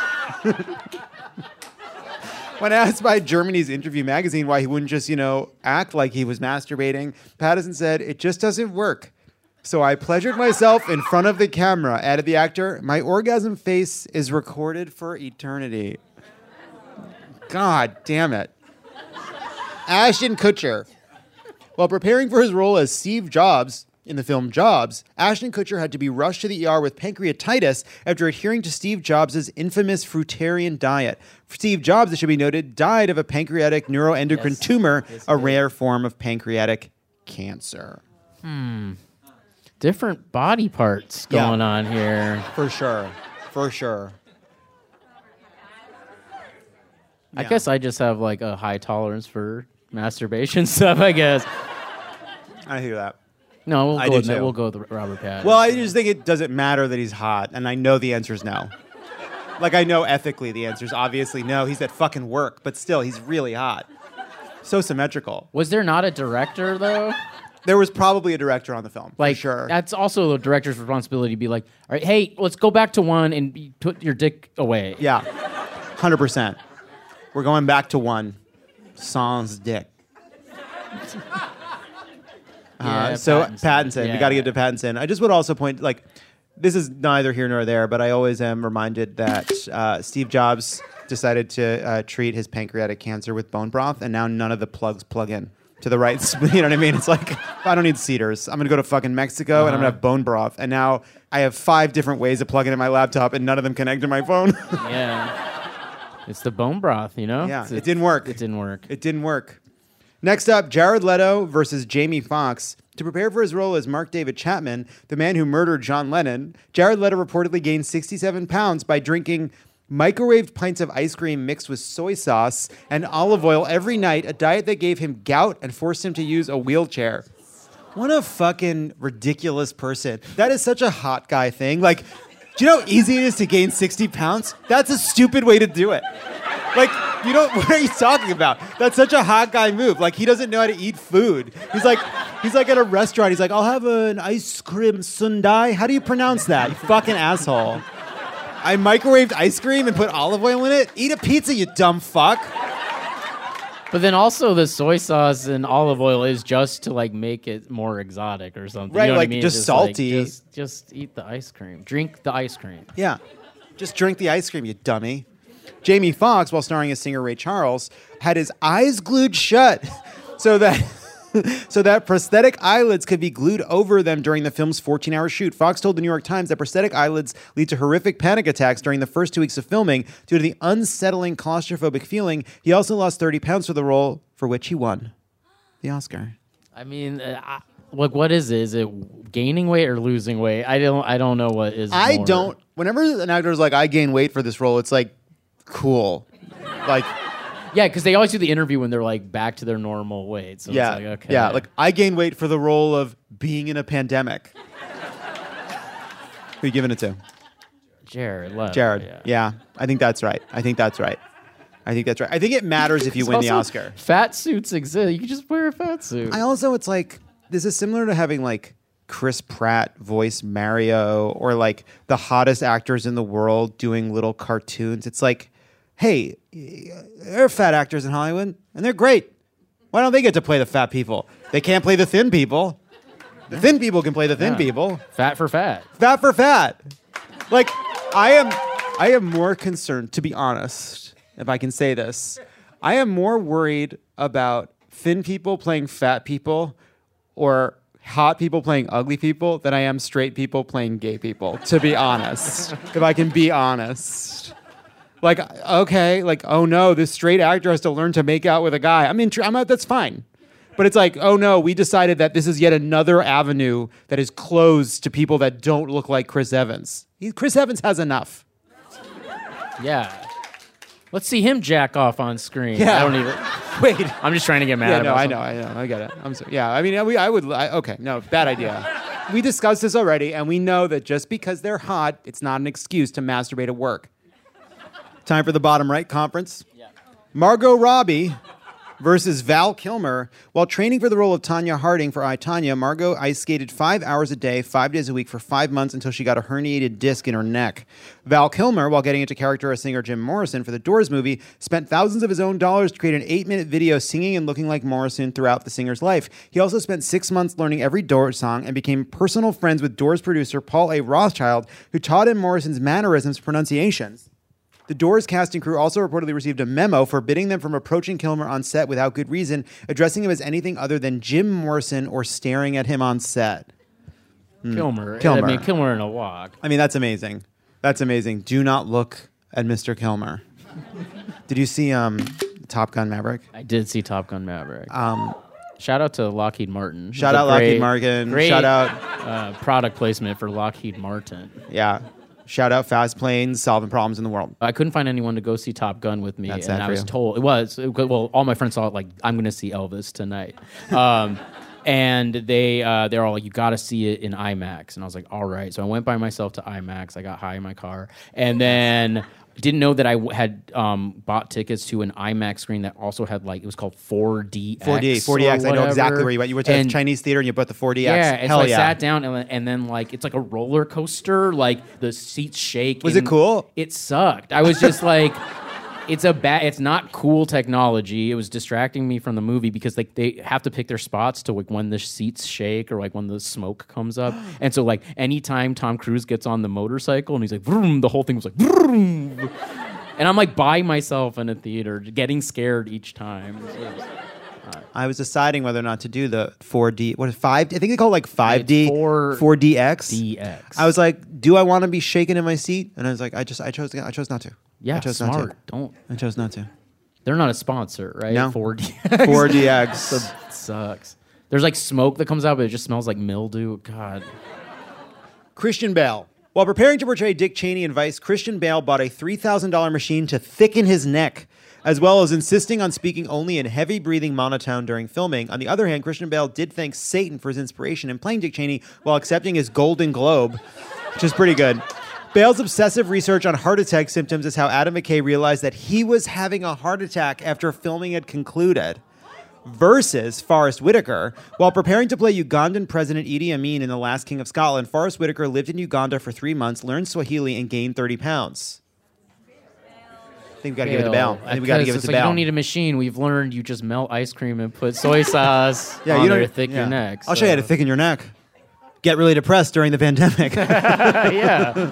When asked by Germany's Interview magazine why he wouldn't just, you know, act like he was masturbating, Pattinson said, "It just doesn't work. So I pleasured myself in front of the camera," added the actor. "My orgasm face is recorded for eternity." God damn it. Ashton Kutcher. While preparing for his role as Steve Jobs in the film Jobs, Ashton Kutcher had to be rushed to the E R with pancreatitis after adhering to Steve Jobs' infamous fruitarian diet. Steve Jobs, it should be noted, died of a pancreatic neuroendocrine Yes. tumor, Yes, a he did. rare form of pancreatic cancer. Hmm. Different body parts Yeah. going on here. For sure. For sure. I Yeah. guess I just have like a high tolerance for masturbation stuff, I guess. I hear that. No, we'll I go do with that. too. We'll go with Robert Pattinson. Well, I just think it doesn't matter that he's hot, and I know the answer is no. Like, I know ethically the answer is obviously no. He's at fucking work, but still, he's really hot. So symmetrical. Was there not a director though? There was probably a director on the film, Like, for sure. that's also the director's responsibility to be like, all right, hey, let's go back to one and you put your dick away. Yeah, one hundred percent. We're going back to one. Sans dick. Yeah, Uh, so Pattinson. Pattinson, we Yeah. got to get to Pattinson. I just would also point, like, this is neither here nor there, but I always am reminded that uh, Steve Jobs decided to uh, treat his pancreatic cancer with bone broth, and now none of the plugs plug in to the right. You know what I mean? It's like, I don't need cedars. I'm gonna go to fucking Mexico, and I'm gonna have bone broth, and now I have five different ways of plugging in my laptop, and none of them connect to my phone. Yeah. It's the bone broth, you know? Yeah, It's- it didn't work. It didn't work. It didn't work. Next up, Jared Leto versus Jamie Foxx. To prepare for his role as Mark David Chapman, the man who murdered John Lennon, Jared Leto reportedly gained sixty-seven pounds by drinking microwaved pints of ice cream mixed with soy sauce and olive oil every night, a diet that gave him gout and forced him to use a wheelchair. What a fucking ridiculous person. That is such a hot guy thing. Like, do you know how easy it is to gain sixty pounds? That's a stupid way to do it. Like, you don't, what are you talking about? That's such a hot guy move. Like, he doesn't know how to eat food. He's like, he's like at a restaurant. He's like, I'll have an ice cream sundae. How do you pronounce that? You fucking asshole. I microwaved ice cream and put olive oil in it? Eat a pizza, you dumb fuck. But then also the soy sauce and olive oil is just to like make it more exotic or something. Right, you know like what I mean? just salty. Like, just, just eat the ice cream. Drink the ice cream. Yeah. Just drink the ice cream, you dummy. Jamie Foxx, while starring as singer Ray Charles, had his eyes glued shut so that so that prosthetic eyelids could be glued over them during the film's fourteen-hour shoot. Fox told the New York Times that prosthetic eyelids lead to horrific panic attacks during the first two weeks of filming due to the unsettling claustrophobic feeling. He also lost thirty pounds for the role, for which he won the Oscar. I mean, uh, I, like, what is it? Is it gaining weight or losing weight? I don't. I don't know what is. I more. don't. Whenever an actor is like, I gain weight for this role, it's like, cool. Like, yeah, because they always do the interview when they're like back to their normal weight. So yeah, it's like, okay. yeah. Like, I gain weight for the role of being in a pandemic. Who are you giving it to? Jared Leto. Jared. Yeah. yeah, I think that's right. I think that's right. I think that's right. I think it matters if you It's win the also- Oscar. Fat suits exist. You can just wear a fat suit. I also, it's like, this is similar to having like Chris Pratt voice Mario or like the hottest actors in the world doing little cartoons. It's like, hey, there are fat actors in Hollywood and they're great. Why don't they get to play the fat people? They can't play the thin people. The thin people can play the thin Yeah. people. Fat for fat. Fat for fat. Like, I am I am more concerned, to be honest, if I can say this. I am more worried about thin people playing fat people or hot people playing ugly people than I am straight people playing gay people, to be honest. If I can be honest. Like, okay, like, oh no, this straight actor has to learn to make out with a guy. I mean, I'm not, that's fine. But it's like, oh no, we decided that this is yet another avenue that is closed to people that don't look like Chris Evans. He, Chris Evans has enough. Yeah. Let's see him jack off on screen. Yeah. I don't even. Wait. I'm just trying to get mad Yeah, about no, I something. know, I know, I get it. I'm sorry. Yeah, I mean, we, I would, I, okay, no, bad idea. We discussed this already, and we know that just because they're hot, it's not an excuse to masturbate at work. Time for the bottom right conference. Yeah. Margot Robbie versus Val Kilmer. While training for the role of Tanya Harding for I, Tonya, Margot ice skated five hours a day, five days a week for five months until she got a herniated disc in her neck. Val Kilmer, while getting into character as singer Jim Morrison for the Doors movie, spent thousands of his own dollars to create an eight-minute video singing and looking like Morrison throughout the singer's life. He also spent six months learning every Doors song and became personal friends with Doors producer Paul A. Rothschild, who taught him Morrison's mannerisms and pronunciations. The Doors cast and crew also reportedly received a memo forbidding them from approaching Kilmer on set without good reason, addressing him as anything other than Jim Morrison or staring at him on set. Hmm. Kilmer. Kilmer. I mean, Kilmer in a walk. I mean, that's amazing. That's amazing. Do not look at Mister Kilmer. Did you see um, Top Gun Maverick? I did see Top Gun Maverick. Um, shout out to Lockheed Martin. Shout It's a out Lockheed great- Martin. Great, Shout out- uh, product placement for Lockheed Martin. Yeah. Shout out Fast Planes, solving problems in the world. I couldn't find anyone to go see Top Gun with me, That's and sad I for was you. told it was it- well. All my friends saw it like I'm going to see Elvis tonight, um, and they uh, they're all like, you got to see it in IMAX, and I was like, all right. So I went by myself to IMAX. I got high in my car, and then didn't know that I w- had um, bought tickets to an IMAX screen that also had like it was called four D X. four D, four D X. I know exactly where you went. You went to And- a Chinese theater and you bought the four D X. Yeah, and Hell so I yeah. sat down and, then- and then like it's like a roller coaster. Like the seats shake. Was it and cool? It sucked. I was just like, it's a bad. It's not cool technology. It was distracting me from the movie because like they have to pick their spots to like when the seats shake or like when the smoke comes up. And so like anytime Tom Cruise gets on the motorcycle and he's like, vroom, the whole thing was like, vroom. And I'm like by myself in a theater, getting scared each time. So it was- I was deciding whether or not to do the four D. What is five? I think they call it like five D. It's four- four D X. D X. I was like, do I want to be shaking in my seat? And I was like, I just, I chose, I chose not to. Yeah, I chose not smart. to. Don't. I chose not to. They're not a sponsor, right? No. four D X. four D X. So it sucks. There's like smoke that comes out, but it just smells like mildew. God. Christian Bale. While preparing to portray Dick Cheney in Vice, Christian Bale bought a three thousand dollars machine to thicken his neck. as well as insisting on speaking only in heavy-breathing monotone during filming. On the other hand, Christian Bale did thank Satan for his inspiration in playing Dick Cheney while accepting his Golden Globe, which is pretty good. Bale's obsessive research on heart attack symptoms is how Adam McKay realized that he was having a heart attack after filming had concluded. Versus Forrest Whitaker. While preparing to play Ugandan President Idi Amin in The Last King of Scotland, Forrest Whitaker lived in Uganda for three months, learned Swahili, and gained thirty pounds. I think we got to give it to Bale. I think we got to give it to like Bale. You don't need a machine. We've learned you just melt ice cream and put soy sauce yeah, on you there don't, to thicken yeah. your neck. I'll so. show you how to thicken your neck. Get really depressed during the pandemic. yeah.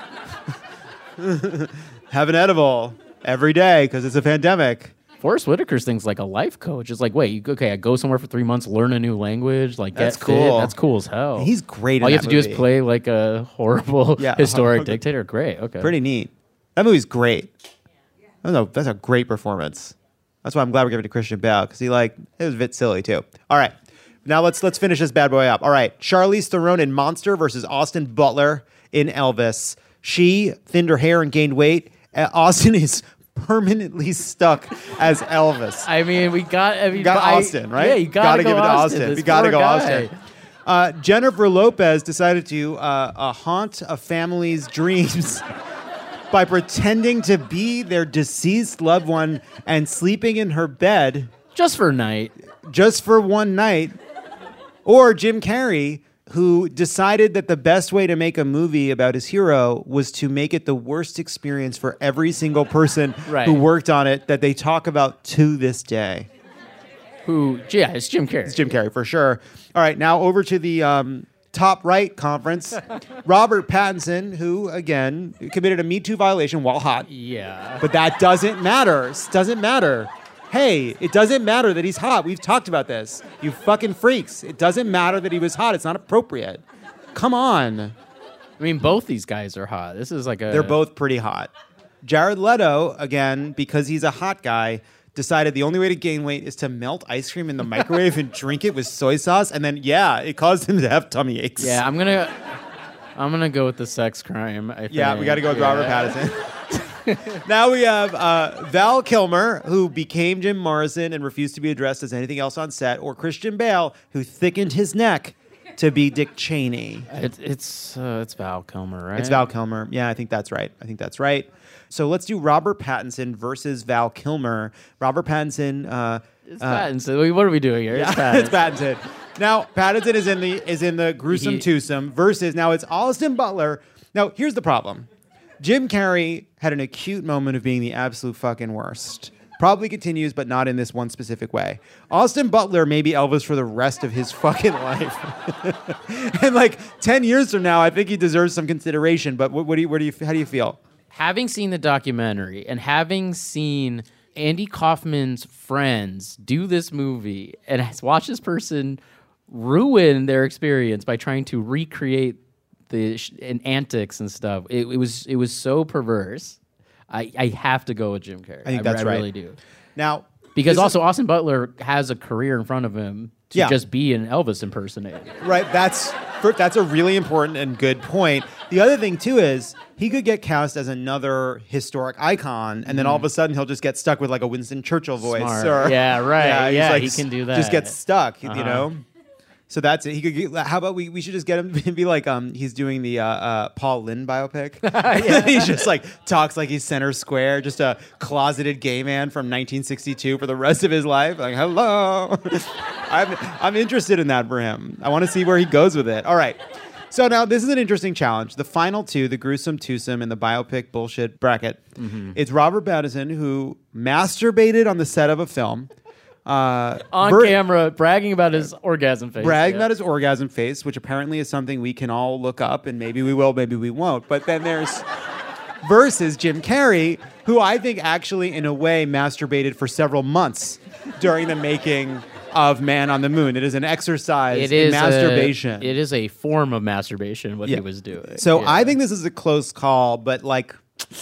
Have an edible every day because it's a pandemic. Forrest Whitaker's thing's like a life coach. It's like, wait, you, okay, I go somewhere for three months, learn a new language, like That's get cool. fit. That's cool as hell. He's great. All in you that have to movie. do is play like a horrible Yeah. historic dictator. Great. Okay. Pretty neat. That movie's great. I don't know. That's a great performance. That's why I'm glad we're giving it to Christian Bale because he like it was a bit silly too. All right, now let's let's finish this bad boy up. All right, Charlize Theron in Monster versus Austin Butler in Elvis. She thinned her hair and gained weight. Uh, Austin is permanently stuck as Elvis. I mean, we got. I mean, You got I- Austin, right? Yeah, you gotta, give go it to Austin. Austin. This We gotta poor go guy. Austin. Uh, Jennifer Lopez decided to uh, uh, haunt a family's dreams by pretending to be their deceased loved one and sleeping in her bed just for a night. Just for one night. Or Jim Carrey, who decided that the best way to make a movie about his hero was to make it the worst experience for every single person Right. who worked on it that they talk about to this day. Who, yeah, it's Jim Carrey. It's Jim Carrey, for sure. All right, now over to the um, top right conference. Robert Pattinson, who, again, committed a Me Too violation while hot. Yeah. But that doesn't matter. It doesn't matter. Hey, it doesn't matter that he's hot. We've talked about this. You fucking freaks. It doesn't matter that he was hot. It's not appropriate. Come on. I mean, both these guys are hot. This is like a... They're both pretty hot. Jared Leto, again, because he's a hot guy, decided the only way to gain weight is to melt ice cream in the microwave and drink it with soy sauce. And then, yeah, it caused him to have tummy aches. Yeah, I'm going to... I'm going to go with the sex crime, I think. Yeah, we got to go with Yeah. Robert Pattinson. Now we have uh, Val Kilmer, who became Jim Morrison and refused to be addressed as anything else on set, or Christian Bale, who thickened his neck to be Dick Cheney. It, it's uh, it's Val Kilmer, right? It's Val Kilmer. Yeah, I think that's right. I think that's right. So let's do Robert Pattinson versus Val Kilmer. Robert Pattinson. Uh, It's uh, Pattinson. What are we doing here? Yeah, It's Pattinson. it's Pattinson. Now Pattinson is in the is in the gruesome He- twosome versus now it's Austin Butler. Now here's the problem. Jim Carrey had an acute moment of being the absolute fucking worst. Probably continues, but not in this one specific way. Austin Butler may be Elvis for the rest of his fucking life. And like ten years from now, I think he deserves some consideration. But what, what do you, what do you, how do you feel? Having seen the documentary and having seen Andy Kaufman's friends do this movie and watch this person ruin their experience by trying to recreate the sh- and antics and stuff, it, it was it was so perverse. I, I have to go with Jim Carrey. I think that's I right. really do. Now, because this is- also Austin Butler has a career in front of him to Yeah. just be an Elvis impersonator. Right, that's that's a really important and good point. The other thing too is he could get cast as another historic icon, and then all of a sudden he'll just get stuck with like a Winston Churchill voice. Smart. Or, Yeah, right. he's Yeah, like he s- can do Just that. get stuck, you Uh-huh. know. So that's it. He could. Get, how about we? We should just get him to be like um. He's doing the uh, uh, Paul Lynde biopic. He just like talks like he's center square, just a closeted gay man from nineteen sixty-two for the rest of his life. Like, hello. I'm I'm interested in that for him. I want to see where he goes with it. All right. So now this is an interesting challenge. The final two, the gruesome twosome and the biopic bullshit bracket. Mhm. It's Robert Pattinson who masturbated on the set of a film. Uh, On ver- camera, bragging about his orgasm face. bragging Yeah. about his orgasm face, which apparently is something we can all look up, and maybe we will, maybe we won't. But then there's versus Jim Carrey, who I think actually, in a way, masturbated for several months during the making of Man on the Moon. It is an exercise It in is masturbation. A, it is a form of masturbation. What Yeah. he was doing. So Yeah. I think this is a close call, but like,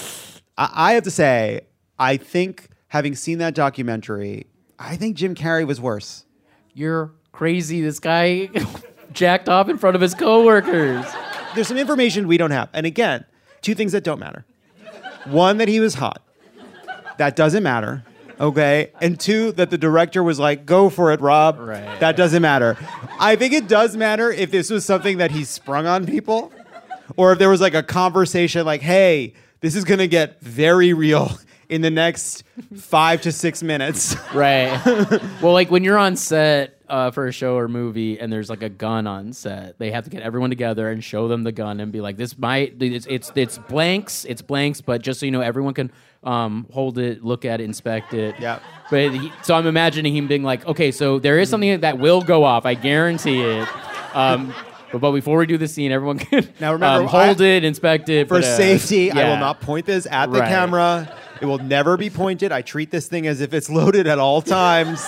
I, I have to say, I think having seen that documentary, I think Jim Carrey was worse. You're crazy. This guy jacked off in front of his coworkers. There's some information we don't have. And again, two things that don't matter. One, that he was hot. That doesn't matter. Okay, and two, that the director was like, go for it, Rob. Right. That doesn't matter. I think it does matter if this was something that he sprung on people, or if there was like a conversation like, hey, this is going to get very real in the next five to six minutes. Right. Well, like when you're on set uh, for a show or movie and there's like a gun on set, they have to get everyone together and show them the gun and be like, this might, it's it's, it's blanks, it's blanks, but just so you know, everyone can um, hold it, look at it, inspect it. Yeah. But he, so I'm imagining him being like, okay, so there is something that will go off, I guarantee it. Um, But, but before we do the scene, everyone can now remember, um, hold I, it, inspect it. For but, uh, safety, I yeah. will not point this at the Right. camera. It will never be pointed. I treat this thing as if it's loaded at all times.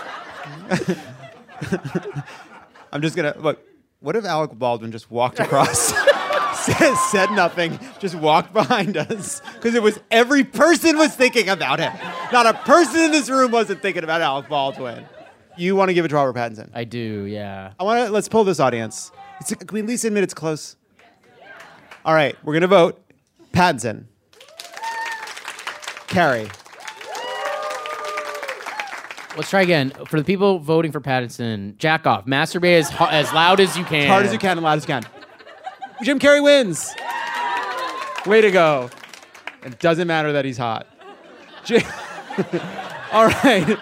I'm just going to, look, what if Alec Baldwin just walked across, said, said nothing, just walked behind us? Because it was, every person was thinking about him. Not a person in this room wasn't thinking about Alec Baldwin. You want to give it to Robert Pattinson? I do, yeah. I want to, let's pull this audience. It's, can we at least admit it's close? All right, we're going to vote. Pattinson. Carrie. Let's try again. For the people voting for Pattinson, jack off. Masturbate as, ho- as loud as you can. As hard as you can and loud as you can. Jim Carrey wins. Way to go. It doesn't matter that he's hot. Jim- All right.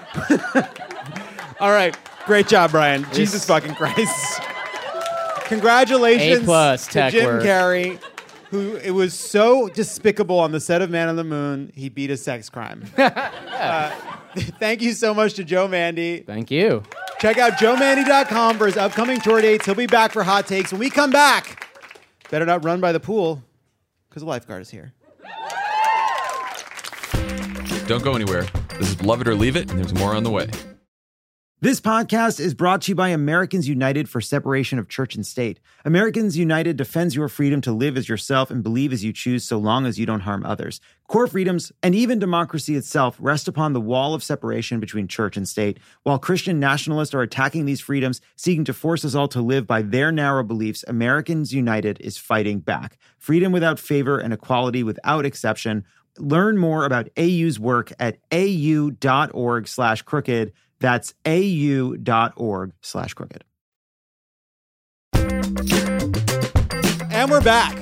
All right. Great job, Brian. This- Jesus fucking Christ. Congratulations A plus, to tech Jim work. Carrey, who it was so despicable on the set of Man on the Moon, he beat a sex crime. uh, thank you so much to Joe Mandy. Thank you. Check out joe mandy dot com for his upcoming tour dates. He'll be back for Hot Takes. When we come back, better not run by the pool, because the lifeguard is here. Don't go anywhere. This is Love It or Leave It, and there's more on the way. This podcast is brought to you by Americans United for Separation of Church and State. Americans United defends your freedom to live as yourself and believe as you choose so long as you don't harm others. Core freedoms and even democracy itself rest upon the wall of separation between church and state. While Christian nationalists are attacking these freedoms, seeking to force us all to live by their narrow beliefs, Americans United is fighting back. Freedom without favor and equality without exception. Learn more about A U's work at au.org slash crooked. That's au.org slash crooked. And we're back.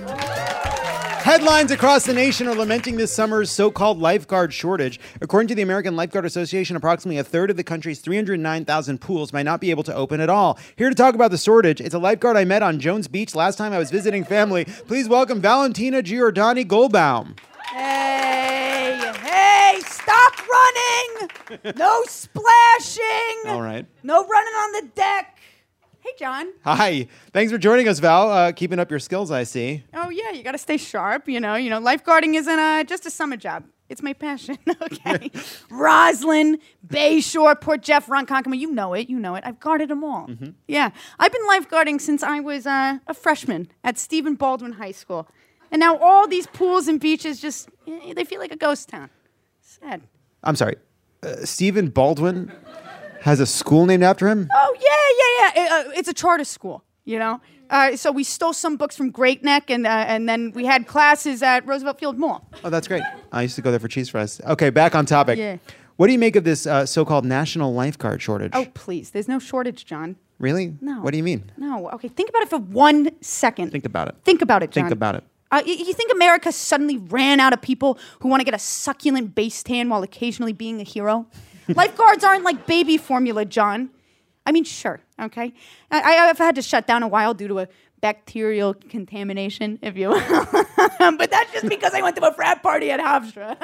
Headlines across the nation are lamenting this summer's so-called lifeguard shortage. According to the American Lifeguard Association, approximately a third of the country's three hundred nine thousand pools might not be able to open at all. Here to talk about the shortage, it's a lifeguard I met on Jones Beach last time I was visiting family. Please welcome Valentina Giordani Goldbaum. Hey, hey, stop running! No splashing! All right. No running on the deck. Hey, John. Hi. Thanks for joining us, Val. Uh, keeping up your skills, I see. Oh, yeah, you got to stay sharp, you know. You know, lifeguarding isn't uh, just a summer job. It's my passion, okay? Roslyn, Bayshore, Port Jeff, Ronkonkoma, you know it, you know it. I've guarded them all. Mm-hmm. Yeah, I've been lifeguarding since I was uh, a freshman at Stephen Baldwin High School. And now all these pools and beaches just, eh, they feel like a ghost town. Sad. I'm sorry. Uh, Stephen Baldwin has a school named after him? Oh, yeah, yeah, yeah. It, uh, it's a charter school, you know? Uh, so we stole some books from Great Neck, and, uh, and then we had classes at Roosevelt Field Mall. Oh, that's great. I used to go there for cheese fries. Okay, back on topic. Yeah. What do you make of this uh, so-called national lifeguard shortage? Oh, please. There's no shortage, John. Really? No. What do you mean? No. Okay, think about it for one second. Think about it. Think about it, John. Think about it. Uh, you, you think America suddenly ran out of people who want to get a succulent base tan while occasionally being a hero? Lifeguards aren't like baby formula, John. I mean, sure, okay? I, I've had to shut down a while due to a bacterial contamination, if you will. But that's just because I went to a frat party at Hofstra.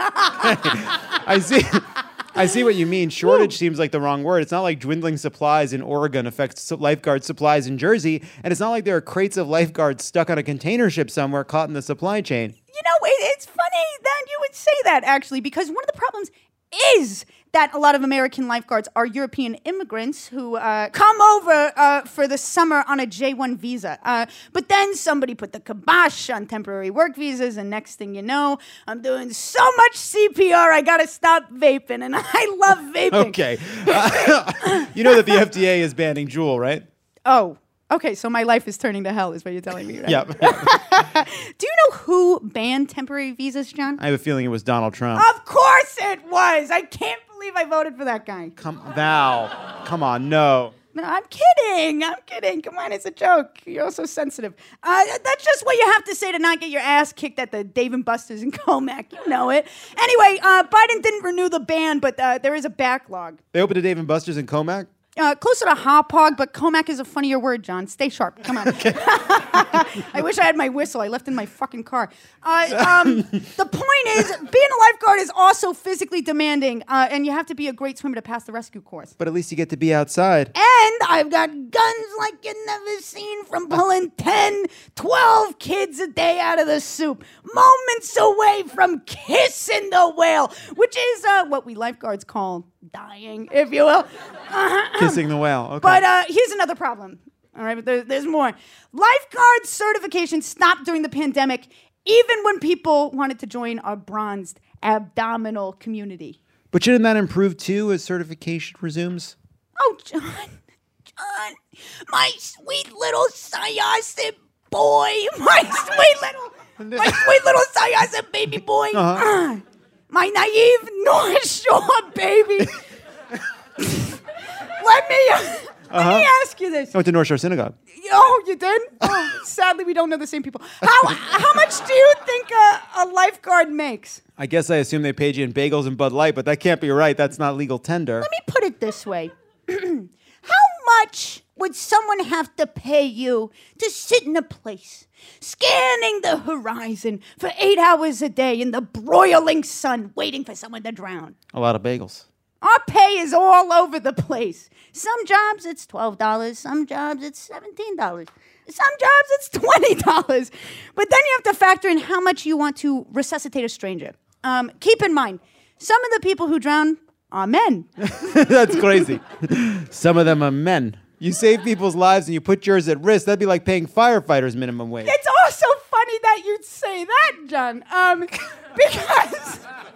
I see. I see what you mean. Shortage seems like the wrong word. It's not like dwindling supplies in Oregon affects lifeguard supplies in Jersey, and it's not like there are crates of lifeguards stuck on a container ship somewhere caught in the supply chain. You know, it, it's funny that you would say that, actually, because one of the problems is that a lot of American lifeguards are European immigrants who uh, come over uh, for the summer on a J one visa. Uh, but then somebody put the kibosh on temporary work visas, and next thing you know, I'm doing so much C P R, I gotta stop vaping, and I love vaping. Okay. Uh, you know that the F D A is banning Juul, right? Oh, Okay, so my life is turning to hell, is what you're telling me, right? Yep. Do you know who banned temporary visas, John? I have a feeling it was Donald Trump. Of course it was. I can't believe I voted for that guy. Come, Val. Come on, no. No, I'm kidding. I'm kidding. Come on, it's a joke. You're so sensitive. Uh, that's just what you have to say to not get your ass kicked at the Dave and Buster's in Comac. You know it. Anyway, uh, Biden didn't renew the ban, but uh, there is a backlog. They opened a Dave and Buster's in Comac? Uh, closer to Hauppauge, but Comac is a funnier word, John. Stay sharp. Come on. I wish I had my whistle. I left it in my fucking car. Uh, um, the point is, being a lifeguard is also physically demanding, uh, and you have to be a great swimmer to pass the rescue course. But at least you get to be outside. And I've got guns like you've never seen, from pulling ten, twelve kids a day out of the soup. Moments away from kissing the whale, which is uh, what we lifeguards call dying, if you will. Uh-huh. Kissing the whale. Okay. But uh, here's another problem. All right, but there, there's more. Lifeguard certification stopped during the pandemic, even when people wanted to join our bronzed abdominal community. But shouldn't that improve too as certification resumes? Oh, John, John, my sweet little Syosset boy, my sweet little, my sweet little Syosset baby boy, Uh-huh. uh, my naive North Shore baby. Let me, uh, Uh-huh. let me ask you this. I went to North Shore Synagogue. Oh, you did? Oh, sadly, we don't know the same people. How how much do you think a, a lifeguard makes? I guess I assume they paid you in bagels and Bud Light, but that can't be right. That's not legal tender. Let me put it this way. How much would someone have to pay you to sit in a place, scanning the horizon for eight hours a day in the broiling sun, waiting for someone to drown? A lot of bagels. Our pay is all over the place. Some jobs it's twelve dollars, some jobs it's seventeen dollars, some jobs it's twenty dollars. But then you have to factor in how much you want to resuscitate a stranger. Um, keep in mind, some of the people who drown are men. That's crazy. Some of them are men. You save people's lives and you put yours at risk. That'd be like paying firefighters minimum wage. It's also funny that you'd say that, John, um, because...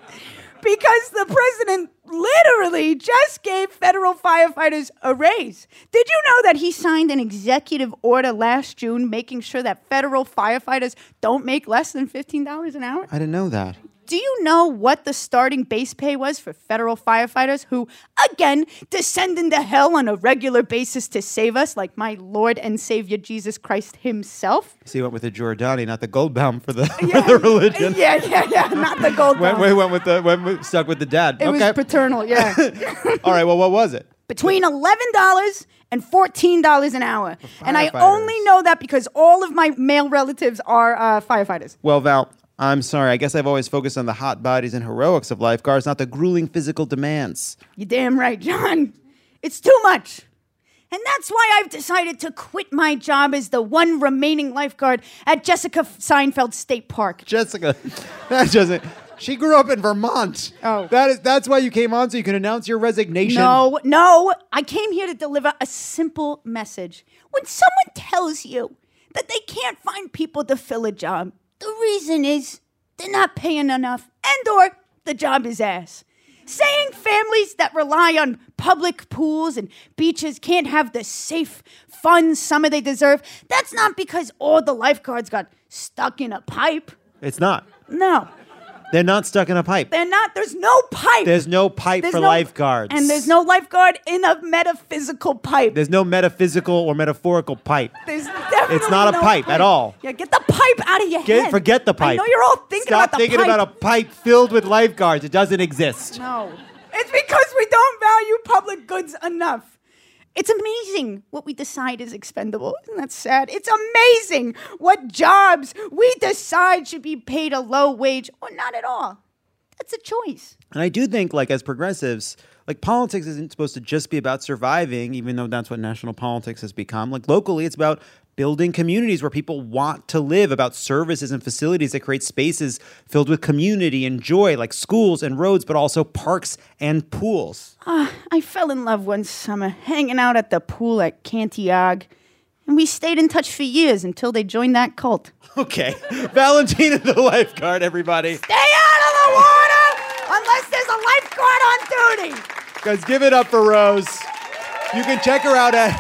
Because the president literally just gave federal firefighters a raise. Did you know that he signed an executive order last June making sure that federal firefighters don't make less than fifteen dollars an hour? I didn't know that. Do you know what the starting base pay was for federal firefighters who, again, descend into hell on a regular basis to save us, like my Lord and Savior Jesus Christ himself? So you went with the Giordani, not the Goldbaum for the, Yeah. for the religion. Yeah, yeah, yeah, not the gold. Went, went, went with the went with, stuck with the dad. It okay. was paternal, yeah. All right. Well, what was it? Between eleven dollars and fourteen dollars an hour. And I firefighters. only know that because all of my male relatives are uh, firefighters. Well, Val, I'm sorry. I guess I've always focused on the hot bodies and heroics of lifeguards, not the grueling physical demands. You're damn right, John. It's too much. And that's why I've decided to quit my job as the one remaining lifeguard at Jessica Seinfeld State Park. Jessica, that doesn't. She grew up in Vermont. Oh. That is. That's why you came on, so you can announce your resignation. No, no. I came here to deliver a simple message. When someone tells you that they can't find people to fill a job, the reason is they're not paying enough and or the job is ass. Saying families that rely on public pools and beaches can't have the safe, fun summer they deserve, that's not because all the lifeguards got stuck in a pipe. It's not. No. They're not stuck in a pipe. They're not. There's no pipe. There's no pipe There's for no- lifeguards. And there's no lifeguard in a metaphysical pipe. There's no metaphysical or metaphorical pipe. There's definitely It's not a no pipe at all. Yeah, get the pipe out of your Get, head. forget the pipe. I know you're all thinking Stop about the thinking pipe. about a pipe filled with lifeguards. It doesn't exist. No. It's because we don't value public goods enough. It's amazing what we decide is expendable. Isn't that sad? It's amazing what jobs we decide should be paid a low wage or not at all. That's a choice. And I do think, like, as progressives, like, politics isn't supposed to just be about surviving, even though that's what national politics has become. Like, locally, it's about building communities where people want to live, about services and facilities that create spaces filled with community and joy, like schools and roads, but also parks and pools. Ah, I fell in love one summer, hanging out at the pool at Cantiague. And we stayed in touch for years until they joined that cult. Okay. Valentina the lifeguard, everybody. Stay out of the water unless there's a lifeguard on duty. Guys, give it up for Rose. You can check her out at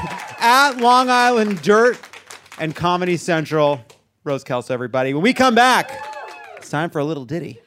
at Long Island Dirt and Comedy Central. Rose Kelso, everybody. When we come back, it's time for a little ditty.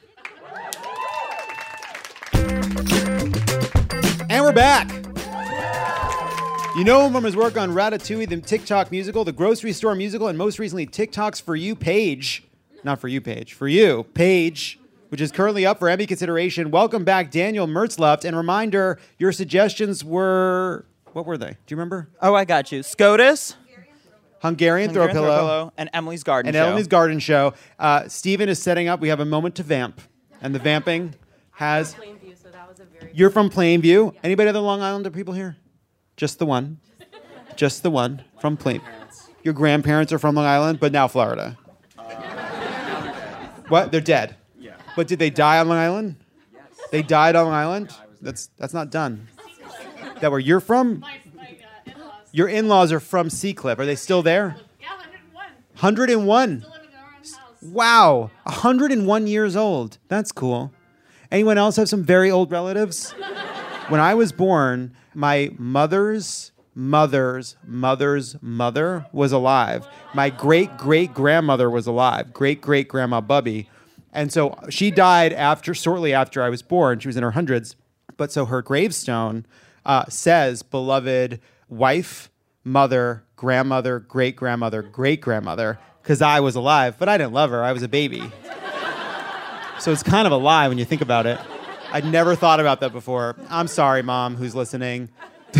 And we're back. You know him from his work on Ratatouille, the TikTok musical, the grocery store musical, and most recently TikTok's For You page. Not For You page, For You page, which is currently up for Emmy consideration. Welcome back, Daniel Mertzleft. And reminder, your suggestions were, what were they? Do you remember? Oh, I got you. SCOTUS. Hungarian, Hungarian Throw Pillow. Throw Pillow. And Emily's Garden and Show. Emily's Garden Show. Uh, Steven is setting up. We have a moment to vamp. And the vamping has... Plainview, so that was a very You're from Plainview. Yeah. Anybody other Long Islander people here? Just the one. Just the one from Plainview. Your grandparents are from Long Island, but now Florida. Uh, now they're dead. What? They're dead? Yeah. But did they die on Long Island? Yes. They died on Long Island? That's that's not done. That where you're from? My, my uh, in-laws. Your in-laws are from Seacliff. Are they still there? Yeah, one hundred one. one hundred one. Still live in their own house. Wow. one hundred one years old. That's cool. Anyone else have some very old relatives? When I was born, my mother's mother's mother's mother was alive. My great-great-grandmother was alive. Great-great-grandma Bubby. And so she died after, shortly after I was born. She was in her hundreds. But so her gravestone uh, says, beloved wife, mother, grandmother, great-grandmother, great-grandmother, because I was alive. But I didn't love her. I was a baby. So it's kind of a lie when you think about it. I'd never thought about that before. I'm sorry, Mom, who's listening.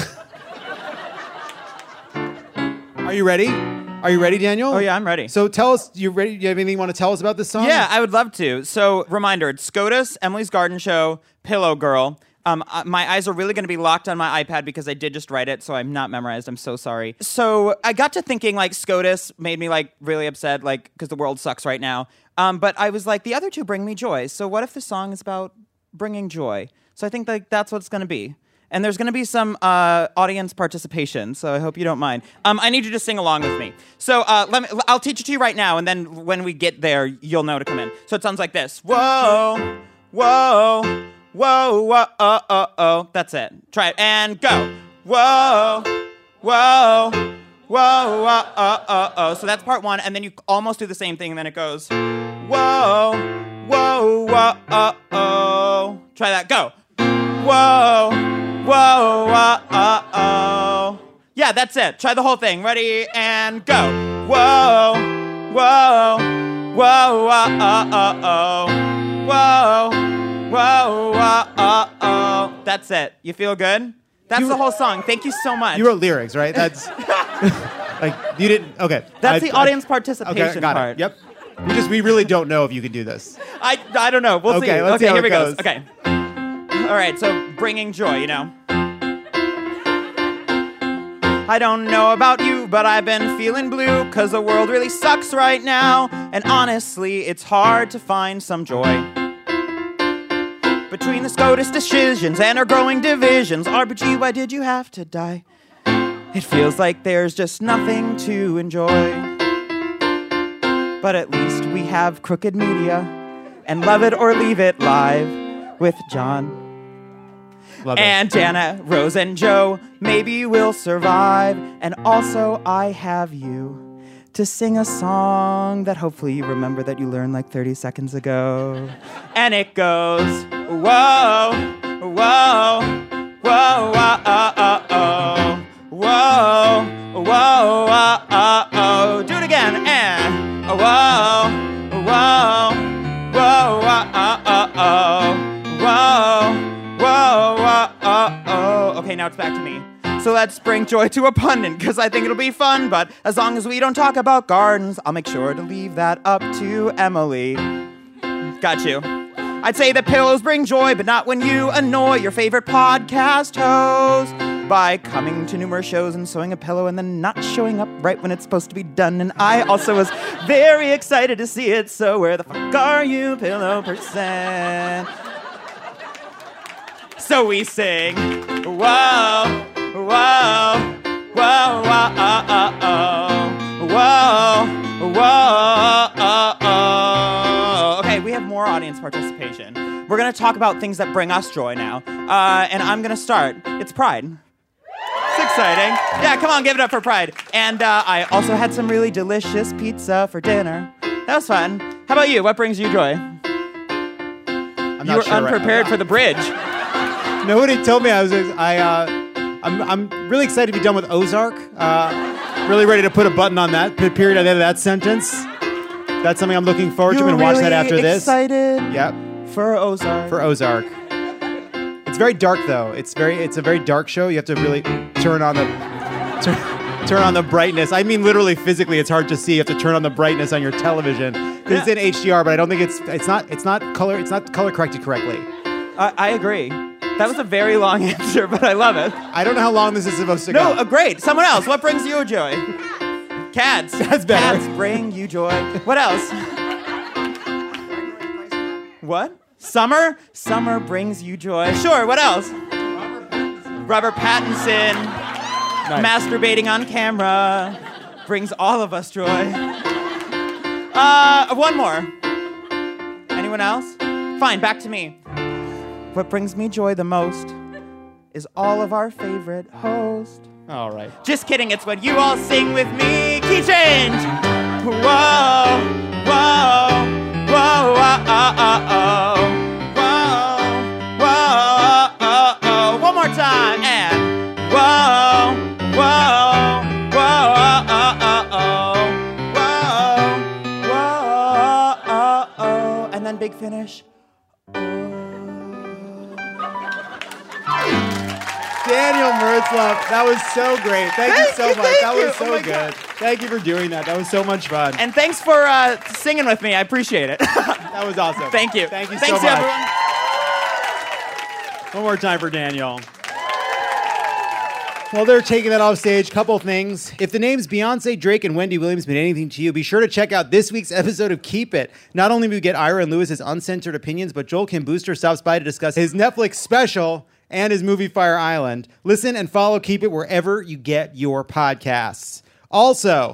Are you ready? Are you ready, Daniel? Oh, yeah, I'm ready. So tell us, you ready? Do you have anything you want to tell us about this song? Yeah, I would love to. So, reminder, it's SCOTUS, Emily's Garden Show, Pillow Girl. Um, uh, my eyes are really going to be locked on my iPad because I did just write it, so I'm not memorized. I'm so sorry. So I got to thinking, like, SCOTUS made me, like, really upset, like, because the world sucks right now. Um, but I was like, the other two bring me joy. So what if the song is about bringing joy? So I think, like, that's what it's going to be. And there's going to be some uh, audience participation, so I hope you don't mind. Um, I need you to sing along with me. So uh, let me, I'll teach it to you right now, and then when we get there, you'll know to come in. So it sounds like this. Whoa, whoa, whoa, whoa, oh, oh, oh. That's it. Try it, and go. Whoa, whoa, whoa, whoa, oh, oh, oh. So that's part one, and then you almost do the same thing, and then it goes, whoa, whoa, whoa, oh, oh. Try that, go. Whoa, whoa, uh, uh, oh. Yeah, that's it. Try the whole thing. Ready, and go. Whoa, whoa, whoa, uh, uh, uh, oh. Whoa, whoa, uh, uh, oh. That's it. You feel good? That's You- the whole song. Thank you so much. You wrote lyrics, right? That's like you didn't. Okay, That's I- the I- audience participation okay, got part. It. Yep. We just we really don't know if you can do this. I, I don't know. We'll Okay, see. let's okay, see how here it we go. goes. Okay. All right, so bringing joy, you know. I don't know about you, but I've been feeling blue, cause the world really sucks right now, and honestly, it's hard to find some joy. Between the SCOTUS decisions and our growing divisions, R B G, why did you have to die? It feels like there's just nothing to enjoy. But at least we have Crooked Media and Love It or Leave It Live with John. Love it. And Dana, Rose, and Joe, maybe we'll survive. And also, I have you to sing a song that hopefully you remember that you learned like thirty seconds ago. And it goes, whoa, whoa, whoa, uh, uh, uh, oh. Whoa, whoa, uh, uh, oh. Do it again, and whoa, whoa, whoa, uh, uh, uh, oh. Whoa, whoa, uh, uh, oh. Okay, now it's back to me. So let's bring joy to a pundit, because I think it'll be fun, but as long as we don't talk about gardens, I'll make sure to leave that up to Emily. Got you. I'd say that pillows bring joy, but not when you annoy your favorite podcast host by coming to numerous shows and sewing a pillow and then not showing up right when it's supposed to be done. And I also was very excited to see it, so where the fuck are you, pillow person? So we sing, whoa, whoa, whoa, uh, uh, uh, oh, whoa, whoa, uh, uh. Okay, we have more audience participation. We're gonna talk about things that bring us joy now, uh, and I'm gonna start. It's Pride. Six exciting. Yeah, come on, give it up for Pride. And uh, I also had some really delicious pizza for dinner. That was fun. How about you? What brings you joy? I'm you not were sure unprepared right for the bridge. Nobody told me I was. I. Uh, I'm. I'm really excited to be done with Ozark. Uh, really ready to put a button on that p- period at the end of that sentence. That's something I'm looking forward to. You're I'm gonna watch really that after this. excited Yep. for Ozark. For Ozark. It's very dark though. It's very. It's a very dark show. You have to really turn on the. Turn, turn on the brightness. I mean, literally, physically, it's hard to see. You have to turn on the brightness on your television because Yeah. it's in H D R. But I don't think it's. It's not. It's not color. It's not color corrected correctly. I, I agree. That was a very long answer, but I love it. I don't know how long this is supposed to No, go. uh, great. Someone else. What brings you joy? Cats. That's better. Cats bring you joy. What else? What? Summer? Summer brings you joy. Sure, what else? Robert Pattinson. Nice. Masturbating on camera. Brings all of us joy. Uh, one more. Anyone else? Fine, back to me. What brings me joy the most is all of our favorite hosts. All right. Just kidding, it's when you all sing with me. Key change! Whoa, whoa, whoa, oh, oh, oh. Whoa, whoa, oh, oh. One more time, and whoa, whoa, whoa, oh, oh, oh. Whoa, whoa, oh, oh. And then big finish. Daniel Mertzluf, that was so great. Thank, Thank you so you, much. thank That you. was Oh so my good. God. Thank you for doing that. That was so much fun. And thanks for uh, singing with me. I appreciate it. That was awesome. Thank you. Thank you Thanks, so much. everyone. One more time for Daniel. While they're taking that off stage, couple things. If the names Beyonce, Drake, and Wendy Williams mean anything to you, be sure to check out this week's episode of Keep It. Not only do we get Ira and Lewis's uncensored opinions, but Joel Kim Booster stops by to discuss his Netflix special and his movie Fire Island. Listen and follow Keep It wherever you get your podcasts. Also,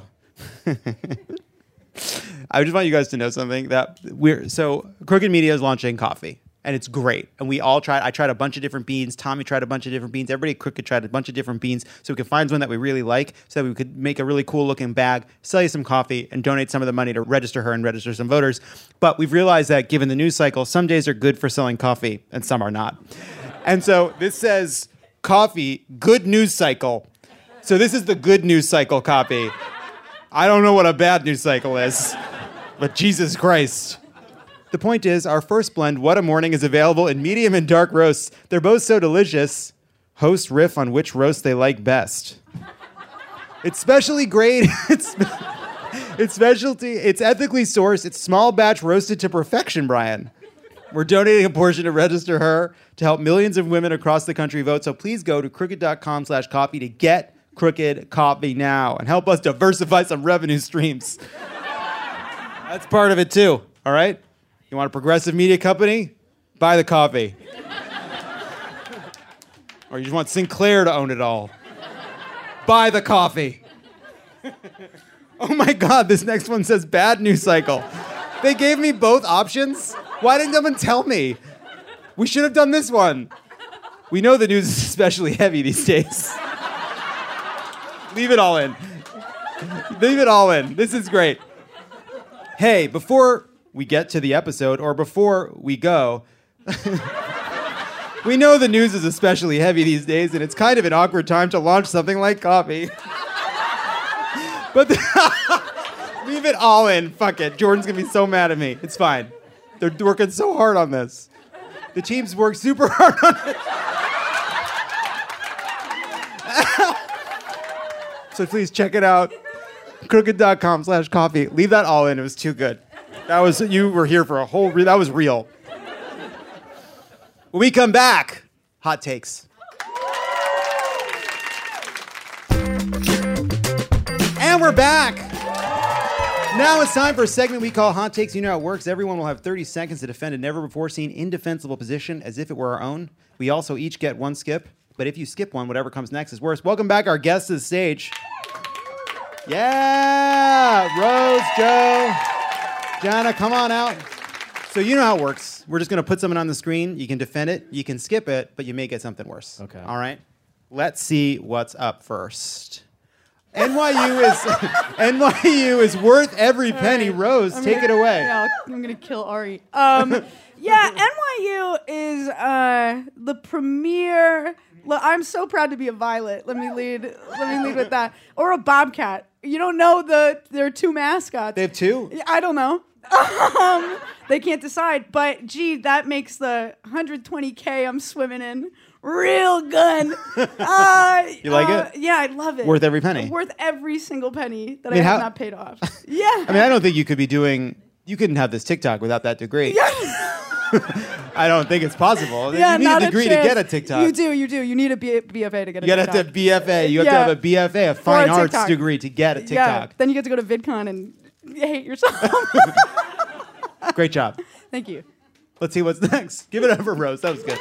I just want you guys to know something that we're so Crooked Media is launching coffee. And it's great. And we all tried. I tried a bunch of different beans. Tommy tried a bunch of different beans. Everybody at Crooked tried a bunch of different beans so we could find one that we really like so that we could make a really cool looking bag, sell you some coffee, and donate some of the money to register her and register some voters. But we've realized that given the news cycle, some days are good for selling coffee and some are not. And so this says coffee, good news cycle. So this is the good news cycle copy. I don't know what a bad news cycle is, but Jesus Christ. The point is, our first blend, What a Morning, is available in medium and dark roasts. They're both so delicious. Hosts riff on which roast they like best. It's specially great. It's, it's specialty. It's ethically sourced. It's small batch roasted to perfection, Brian. We're donating a portion to register her to help millions of women across the country vote. So please go to crooked.com slash coffee to get Crooked Coffee now and help us diversify some revenue streams. That's part of it too, all right? You want a progressive media company? Buy the coffee. Or you just want Sinclair to own it all? Buy the coffee. Oh my God, this next one says bad news cycle. They gave me both options? Why didn't someone tell me? We should have done this one. We know the news is especially heavy these days. Leave it all in. Leave it all in. This is great. Hey, before we get to the episode, or before we go, we know the news is especially heavy these days, and it's kind of an awkward time to launch something like coffee. But the leave it all in. Fuck it. Jordan's gonna be so mad at me. It's fine. They're working so hard on this. The team's worked super hard on it. So please check it out. Crooked.com slash coffee. Leave that all in. It was too good. That was, you were here for a whole, re- that was real. When we come back, hot takes. And we're back. Now it's time for a segment we call Hot Takes. You know how it works. Everyone will have thirty seconds to defend a never-before-seen indefensible position as if it were our own. We also each get one skip, but if you skip one, whatever comes next is worse. Welcome back our guests to the stage. Yeah! Rose, Joe, Jana, come on out. So you know how it works. We're just going to put something on the screen. You can defend it, you can skip it, but you may get something worse. Okay. All right? let's see what's up first. N Y U is N Y U is worth every penny. right. Rose, I'm take gonna- it away. Yeah, I'll- I'm gonna kill Ari. Um, yeah, N Y U is uh, the premier. Look, I'm so proud to be a violet. Let me lead. Let me lead with that. Or a bobcat. You don't know the there are two mascots. They have two? I don't know. um, they can't decide. But gee, that makes the one hundred twenty K I'm swimming in real good. Uh, You like uh, it? Yeah, I love it. Worth every penny. Worth every single penny that I mean, I have how- not paid off. Yeah. I mean, I don't think you could be doing. You couldn't have this TikTok without that degree. I don't think it's possible. Yeah, you need not a degree to chance. get a TikTok. You do, you do. You need a B- BFA to get a You gotta TikTok. have to B F A. You have Yeah. to have a B F A, a Or a fine arts TikTok. degree to get a Yeah. TikTok. Then you get to go to VidCon and hate yourself. Great job. Thank you. Let's see what's next. Give it up for Rose. That was good.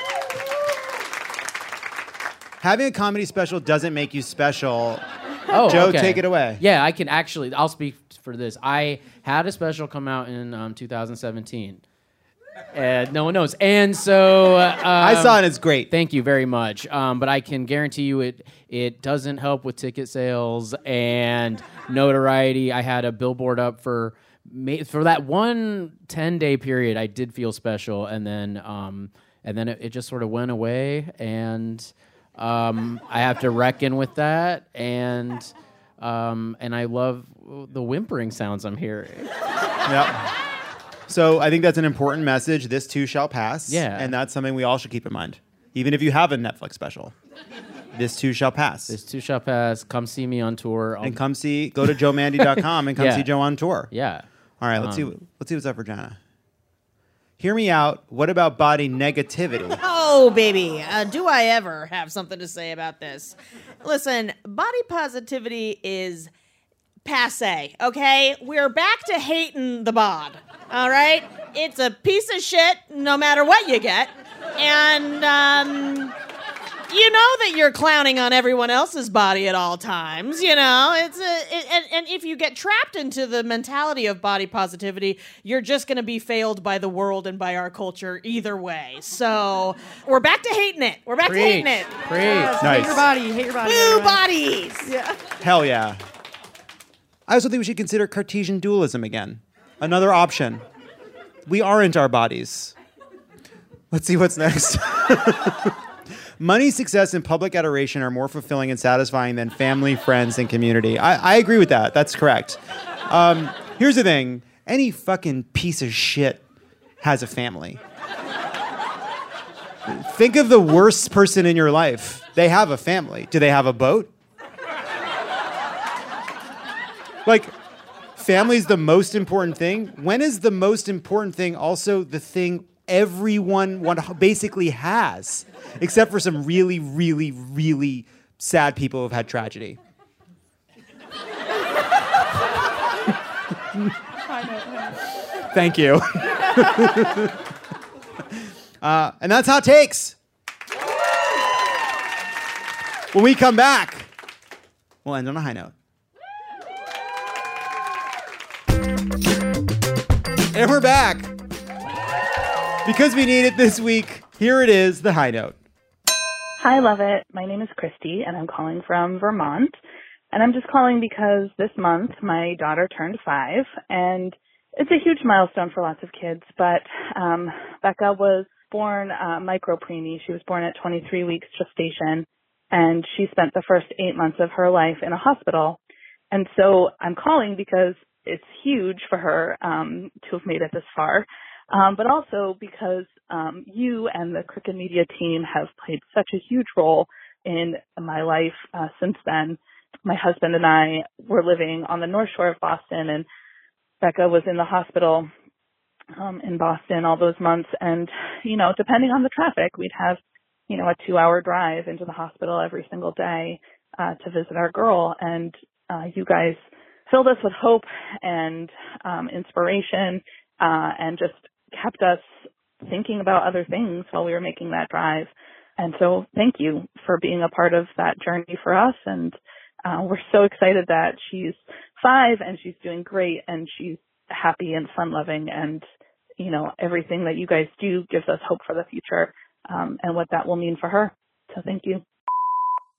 Having a comedy special doesn't make you special. Oh, Joe, okay. take it away. Yeah, I can actually. I'll speak for this. I had a special come out in um, two thousand seventeen. And no one knows. And so uh, I saw it. It's great. Thank you very much. Um, but I can guarantee you it it doesn't help with ticket sales and notoriety. I had a billboard up for ma- for that one ten-day period. I did feel special, and then um, and then it, it just sort of went away, and um, I have to reckon with that. And um, and I love the whimpering sounds I'm hearing. Yep. So I think that's an important message. This too shall pass. Yeah. And that's something we all should keep in mind. Even if you have a Netflix special. This too shall pass. This too shall pass. Come see me on tour. I'll and come see, go to joe mandy dot com and come Yeah. see Joe on tour. Yeah. All right, let's Um, see let's see what's up for Jana. Hear me out. What about body negativity? Oh, baby. Uh, do I ever have something to say about this? Listen, body positivity is passe, okay? We're back to hating the bod, all right? It's a piece of shit no matter what you get. And, um, you know that you're clowning on everyone else's body at all times, you know? It's a, it, and, and if you get trapped into the mentality of body positivity, you're just going to be failed by the world and by our culture either way. So we're back to hating it. We're back Preach. to hating it. Preach. Yes, Nice. Hate your body. Hate your body. Woo everyone. bodies. Yeah. Hell yeah. I also think we should consider Cartesian dualism again. Another option. We aren't our bodies. Let's see what's next. Money, success, and public adoration are more fulfilling and satisfying than family, friends, and community. I, I agree with that. That's correct. Um, here's the thing. Any fucking piece of shit has a family. Think of the worst person in your life. They have a family. Do they have a boat? Like, family's the most important thing. When is the most important thing also the thing everyone want, basically has? Except for some really, really, really sad people who've had tragedy. Thank you. uh, and that's Hot Takes. When we come back, we'll end on a high note. And we're back. Because we need it this week, here it is, the high note. Hi, Love It. My name is Christy, and I'm calling from Vermont. And I'm just calling because this month my daughter turned five, and it's a huge milestone for lots of kids. But um, Becca was born uh, micro-preemie. She was born at twenty-three weeks gestation, and she spent the first eight months of her life in a hospital. And so I'm calling because it's huge for her um, to have made it this far. Um, but also because um, you and the Cricket Media team have played such a huge role in my life uh, since then. My husband and I were living on the North Shore of Boston, and Becca was in the hospital um, in Boston all those months. And, you know, depending on the traffic, we'd have, you know, a two-hour drive into the hospital every single day uh, to visit our girl. And uh, you guys filled us with hope and um, inspiration uh, and just kept us thinking about other things while we were making that drive. And so thank you for being a part of that journey for us. And uh, we're so excited that she's five and she's doing great and she's happy and fun-loving. And, you know, everything that you guys do gives us hope for the future um, and what that will mean for her. So thank you.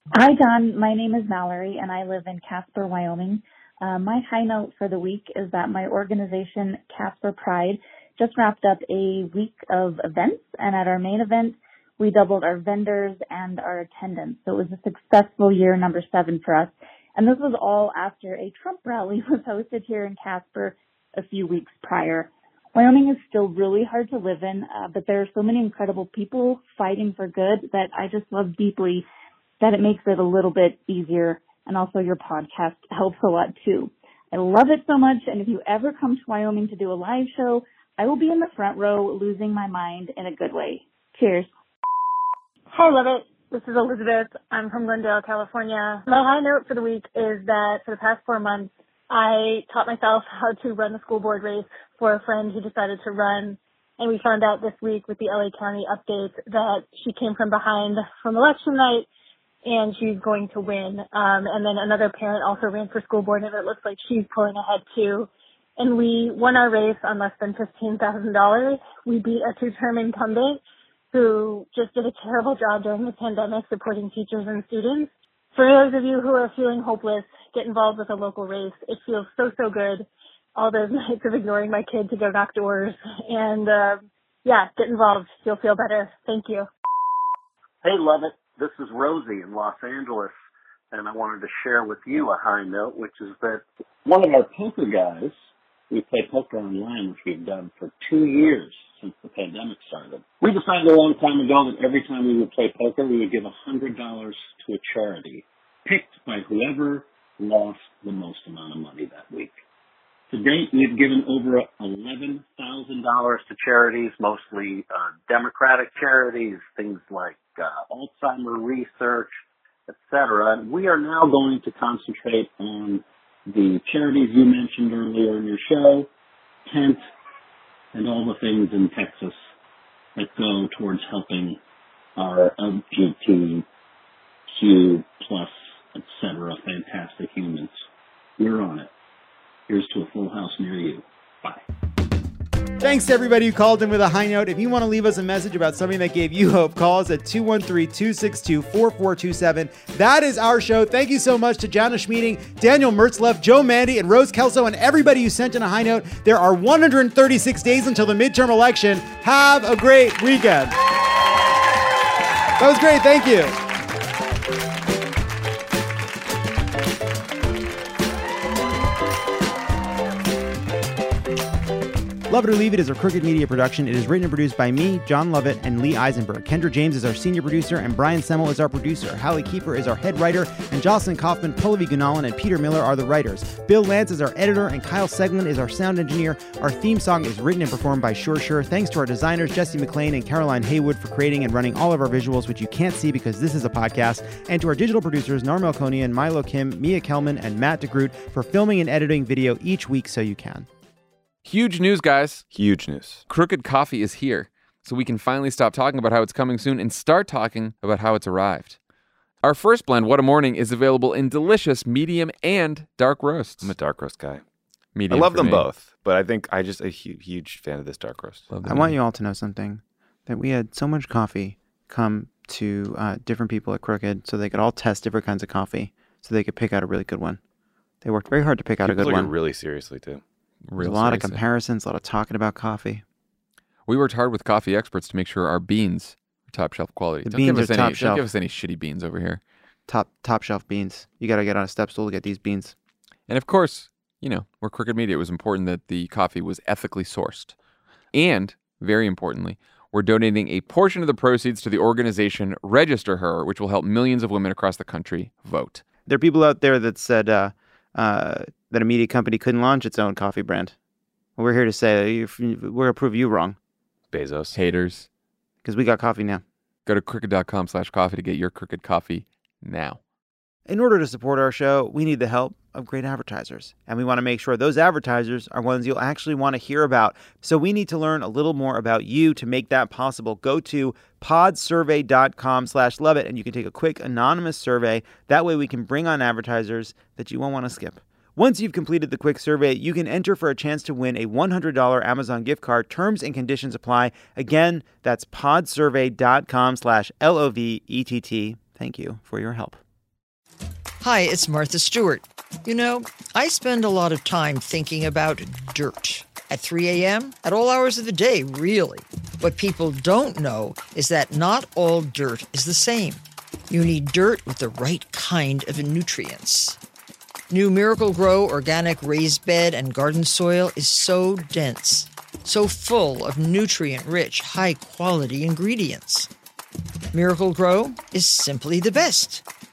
Hi, Don. My name is Mallory, and I live in Casper, Wyoming. Uh, my high note for the week is that my organization, Casper Pride, just wrapped up a week of events, and at our main event, we doubled our vendors and our attendance. So it was a successful year number seven for us. And this was all after a Trump rally was hosted here in Casper a few weeks prior. Wyoming is still really hard to live in, uh, but there are so many incredible people fighting for good that I just love deeply that it makes it a little bit easier. And also your podcast helps a lot too. I love it so much. And if you ever come to Wyoming to do a live show, I will be in the front row losing my mind in a good way. Cheers. Hi, love it. This is Elizabeth. I'm from Glendale, California. My high note for the week is that for the past four months, I taught myself how to run the school board race for a friend who decided to run. And we found out this week with the L A County update that she came from behind from election night and she's going to win. Um, and then another parent also ran for school board and it looks like she's pulling ahead too. And we won our race on less than fifteen thousand dollars. We beat a two-term incumbent who just did a terrible job during the pandemic supporting teachers and students. For those of you who are feeling hopeless, get involved with a local race. It feels so, so good. All those nights of ignoring my kid to go knock doors. And, uh, yeah, get involved. You'll feel better. Thank you. Hey, love it. This is Rosie in Los Angeles, and I wanted to share with you a high note, which is that one of our poker guys, we play poker online, which we've done for two years since the pandemic started. We decided a long time ago that every time we would play poker, we would give one hundred dollars to a charity picked by whoever lost the most amount of money that week. To date, we've given over eleven thousand dollars to charities, mostly uh, Democratic charities, things like uh, Alzheimer research, et cetera. And we are now going to concentrate on the charities you mentioned earlier in your show, Tent, and all the things in Texas that go towards helping our L G B T Q plus, et cetera, fantastic humans. We're on it. Here's to a full house near you. Bye. Thanks to everybody who called in with a high note. If you want to leave us a message about something that gave you hope, call us at two one three, two six two, four four two seven. That is our show. Thank you so much to Jana Schmeeding, Daniel Mertzleff, Joe Mandy, and Rose Kelso, and everybody who sent in a high note. There are one hundred thirty-six days until the midterm election. Have a great weekend. That was great. Thank you. Love It or Leave It is a Crooked Media production. It is written and produced by me, John Lovett, and Lee Eisenberg. Kendra James is our senior producer, and Brian Semmel is our producer. Hallie Kiefer is our head writer, and Jocelyn Kaufman, Pallavi Gunalan, and Peter Miller are the writers. Bill Lance is our editor, and Kyle Seglin is our sound engineer. Our theme song is written and performed by Sure Sure. Thanks to our designers, Jesse McLean and Caroline Haywood, for creating and running all of our visuals, which you can't see because this is a podcast, and to our digital producers, Norma Elkonian, Milo Kim, Mia Kelman, and Matt DeGroot for filming and editing video each week so you can. Huge news, guys. Huge news. Crooked Coffee is here, so we can finally stop talking about how it's coming soon and start talking about how it's arrived. Our first blend, What a Morning, is available in delicious medium and dark roasts. I'm a dark roast guy. Medium I love for them me. both, but I think I just a hu- huge fan of this dark roast. I want you all to know something, that we had so much coffee come to uh, different people at Crooked so they could all test different kinds of coffee so they could pick out a really good one. They worked very hard to pick out People a good took one. it really seriously, too. There's a lot of comparisons, a lot of talking about coffee. We worked hard with coffee experts to make sure our beans are top shelf quality. The don't beans give us are any, top don't shelf. give us any shitty beans over here. Top top shelf beans. You got to get on a step stool to get these beans. And of course, you know, we're Crooked Media. It was important that the coffee was ethically sourced. And, very importantly, we're donating a portion of the proceeds to the organization Register Her, which will help millions of women across the country vote. There are people out there that said uh, uh, that a media company couldn't launch its own coffee brand. Well, we're here to say if, we're going to prove you wrong. Bezos. Haters. Because we got coffee now. Go to crooked.com slash coffee to get your Crooked coffee now. In order to support our show, we need the help of great advertisers. And we want to make sure those advertisers are ones you'll actually want to hear about. So we need to learn a little more about you to make that possible. Go to podsurvey.com slash love it, and you can take a quick anonymous survey. That way we can bring on advertisers that you won't want to skip. Once you've completed the quick survey, you can enter for a chance to win a one hundred dollars Amazon gift card. Terms and conditions apply. Again, that's podsurvey.com slash L O V E T T. Thank you for your help. Hi, it's Martha Stewart. You know, I spend a lot of time thinking about dirt. At three a.m., at all hours of the day, really. What people don't know is that not all dirt is the same. You need dirt with the right kind of nutrients. New Miracle Grow organic raised bed and garden soil is so dense, so full of nutrient-rich, high-quality ingredients. Miracle Grow is simply the best.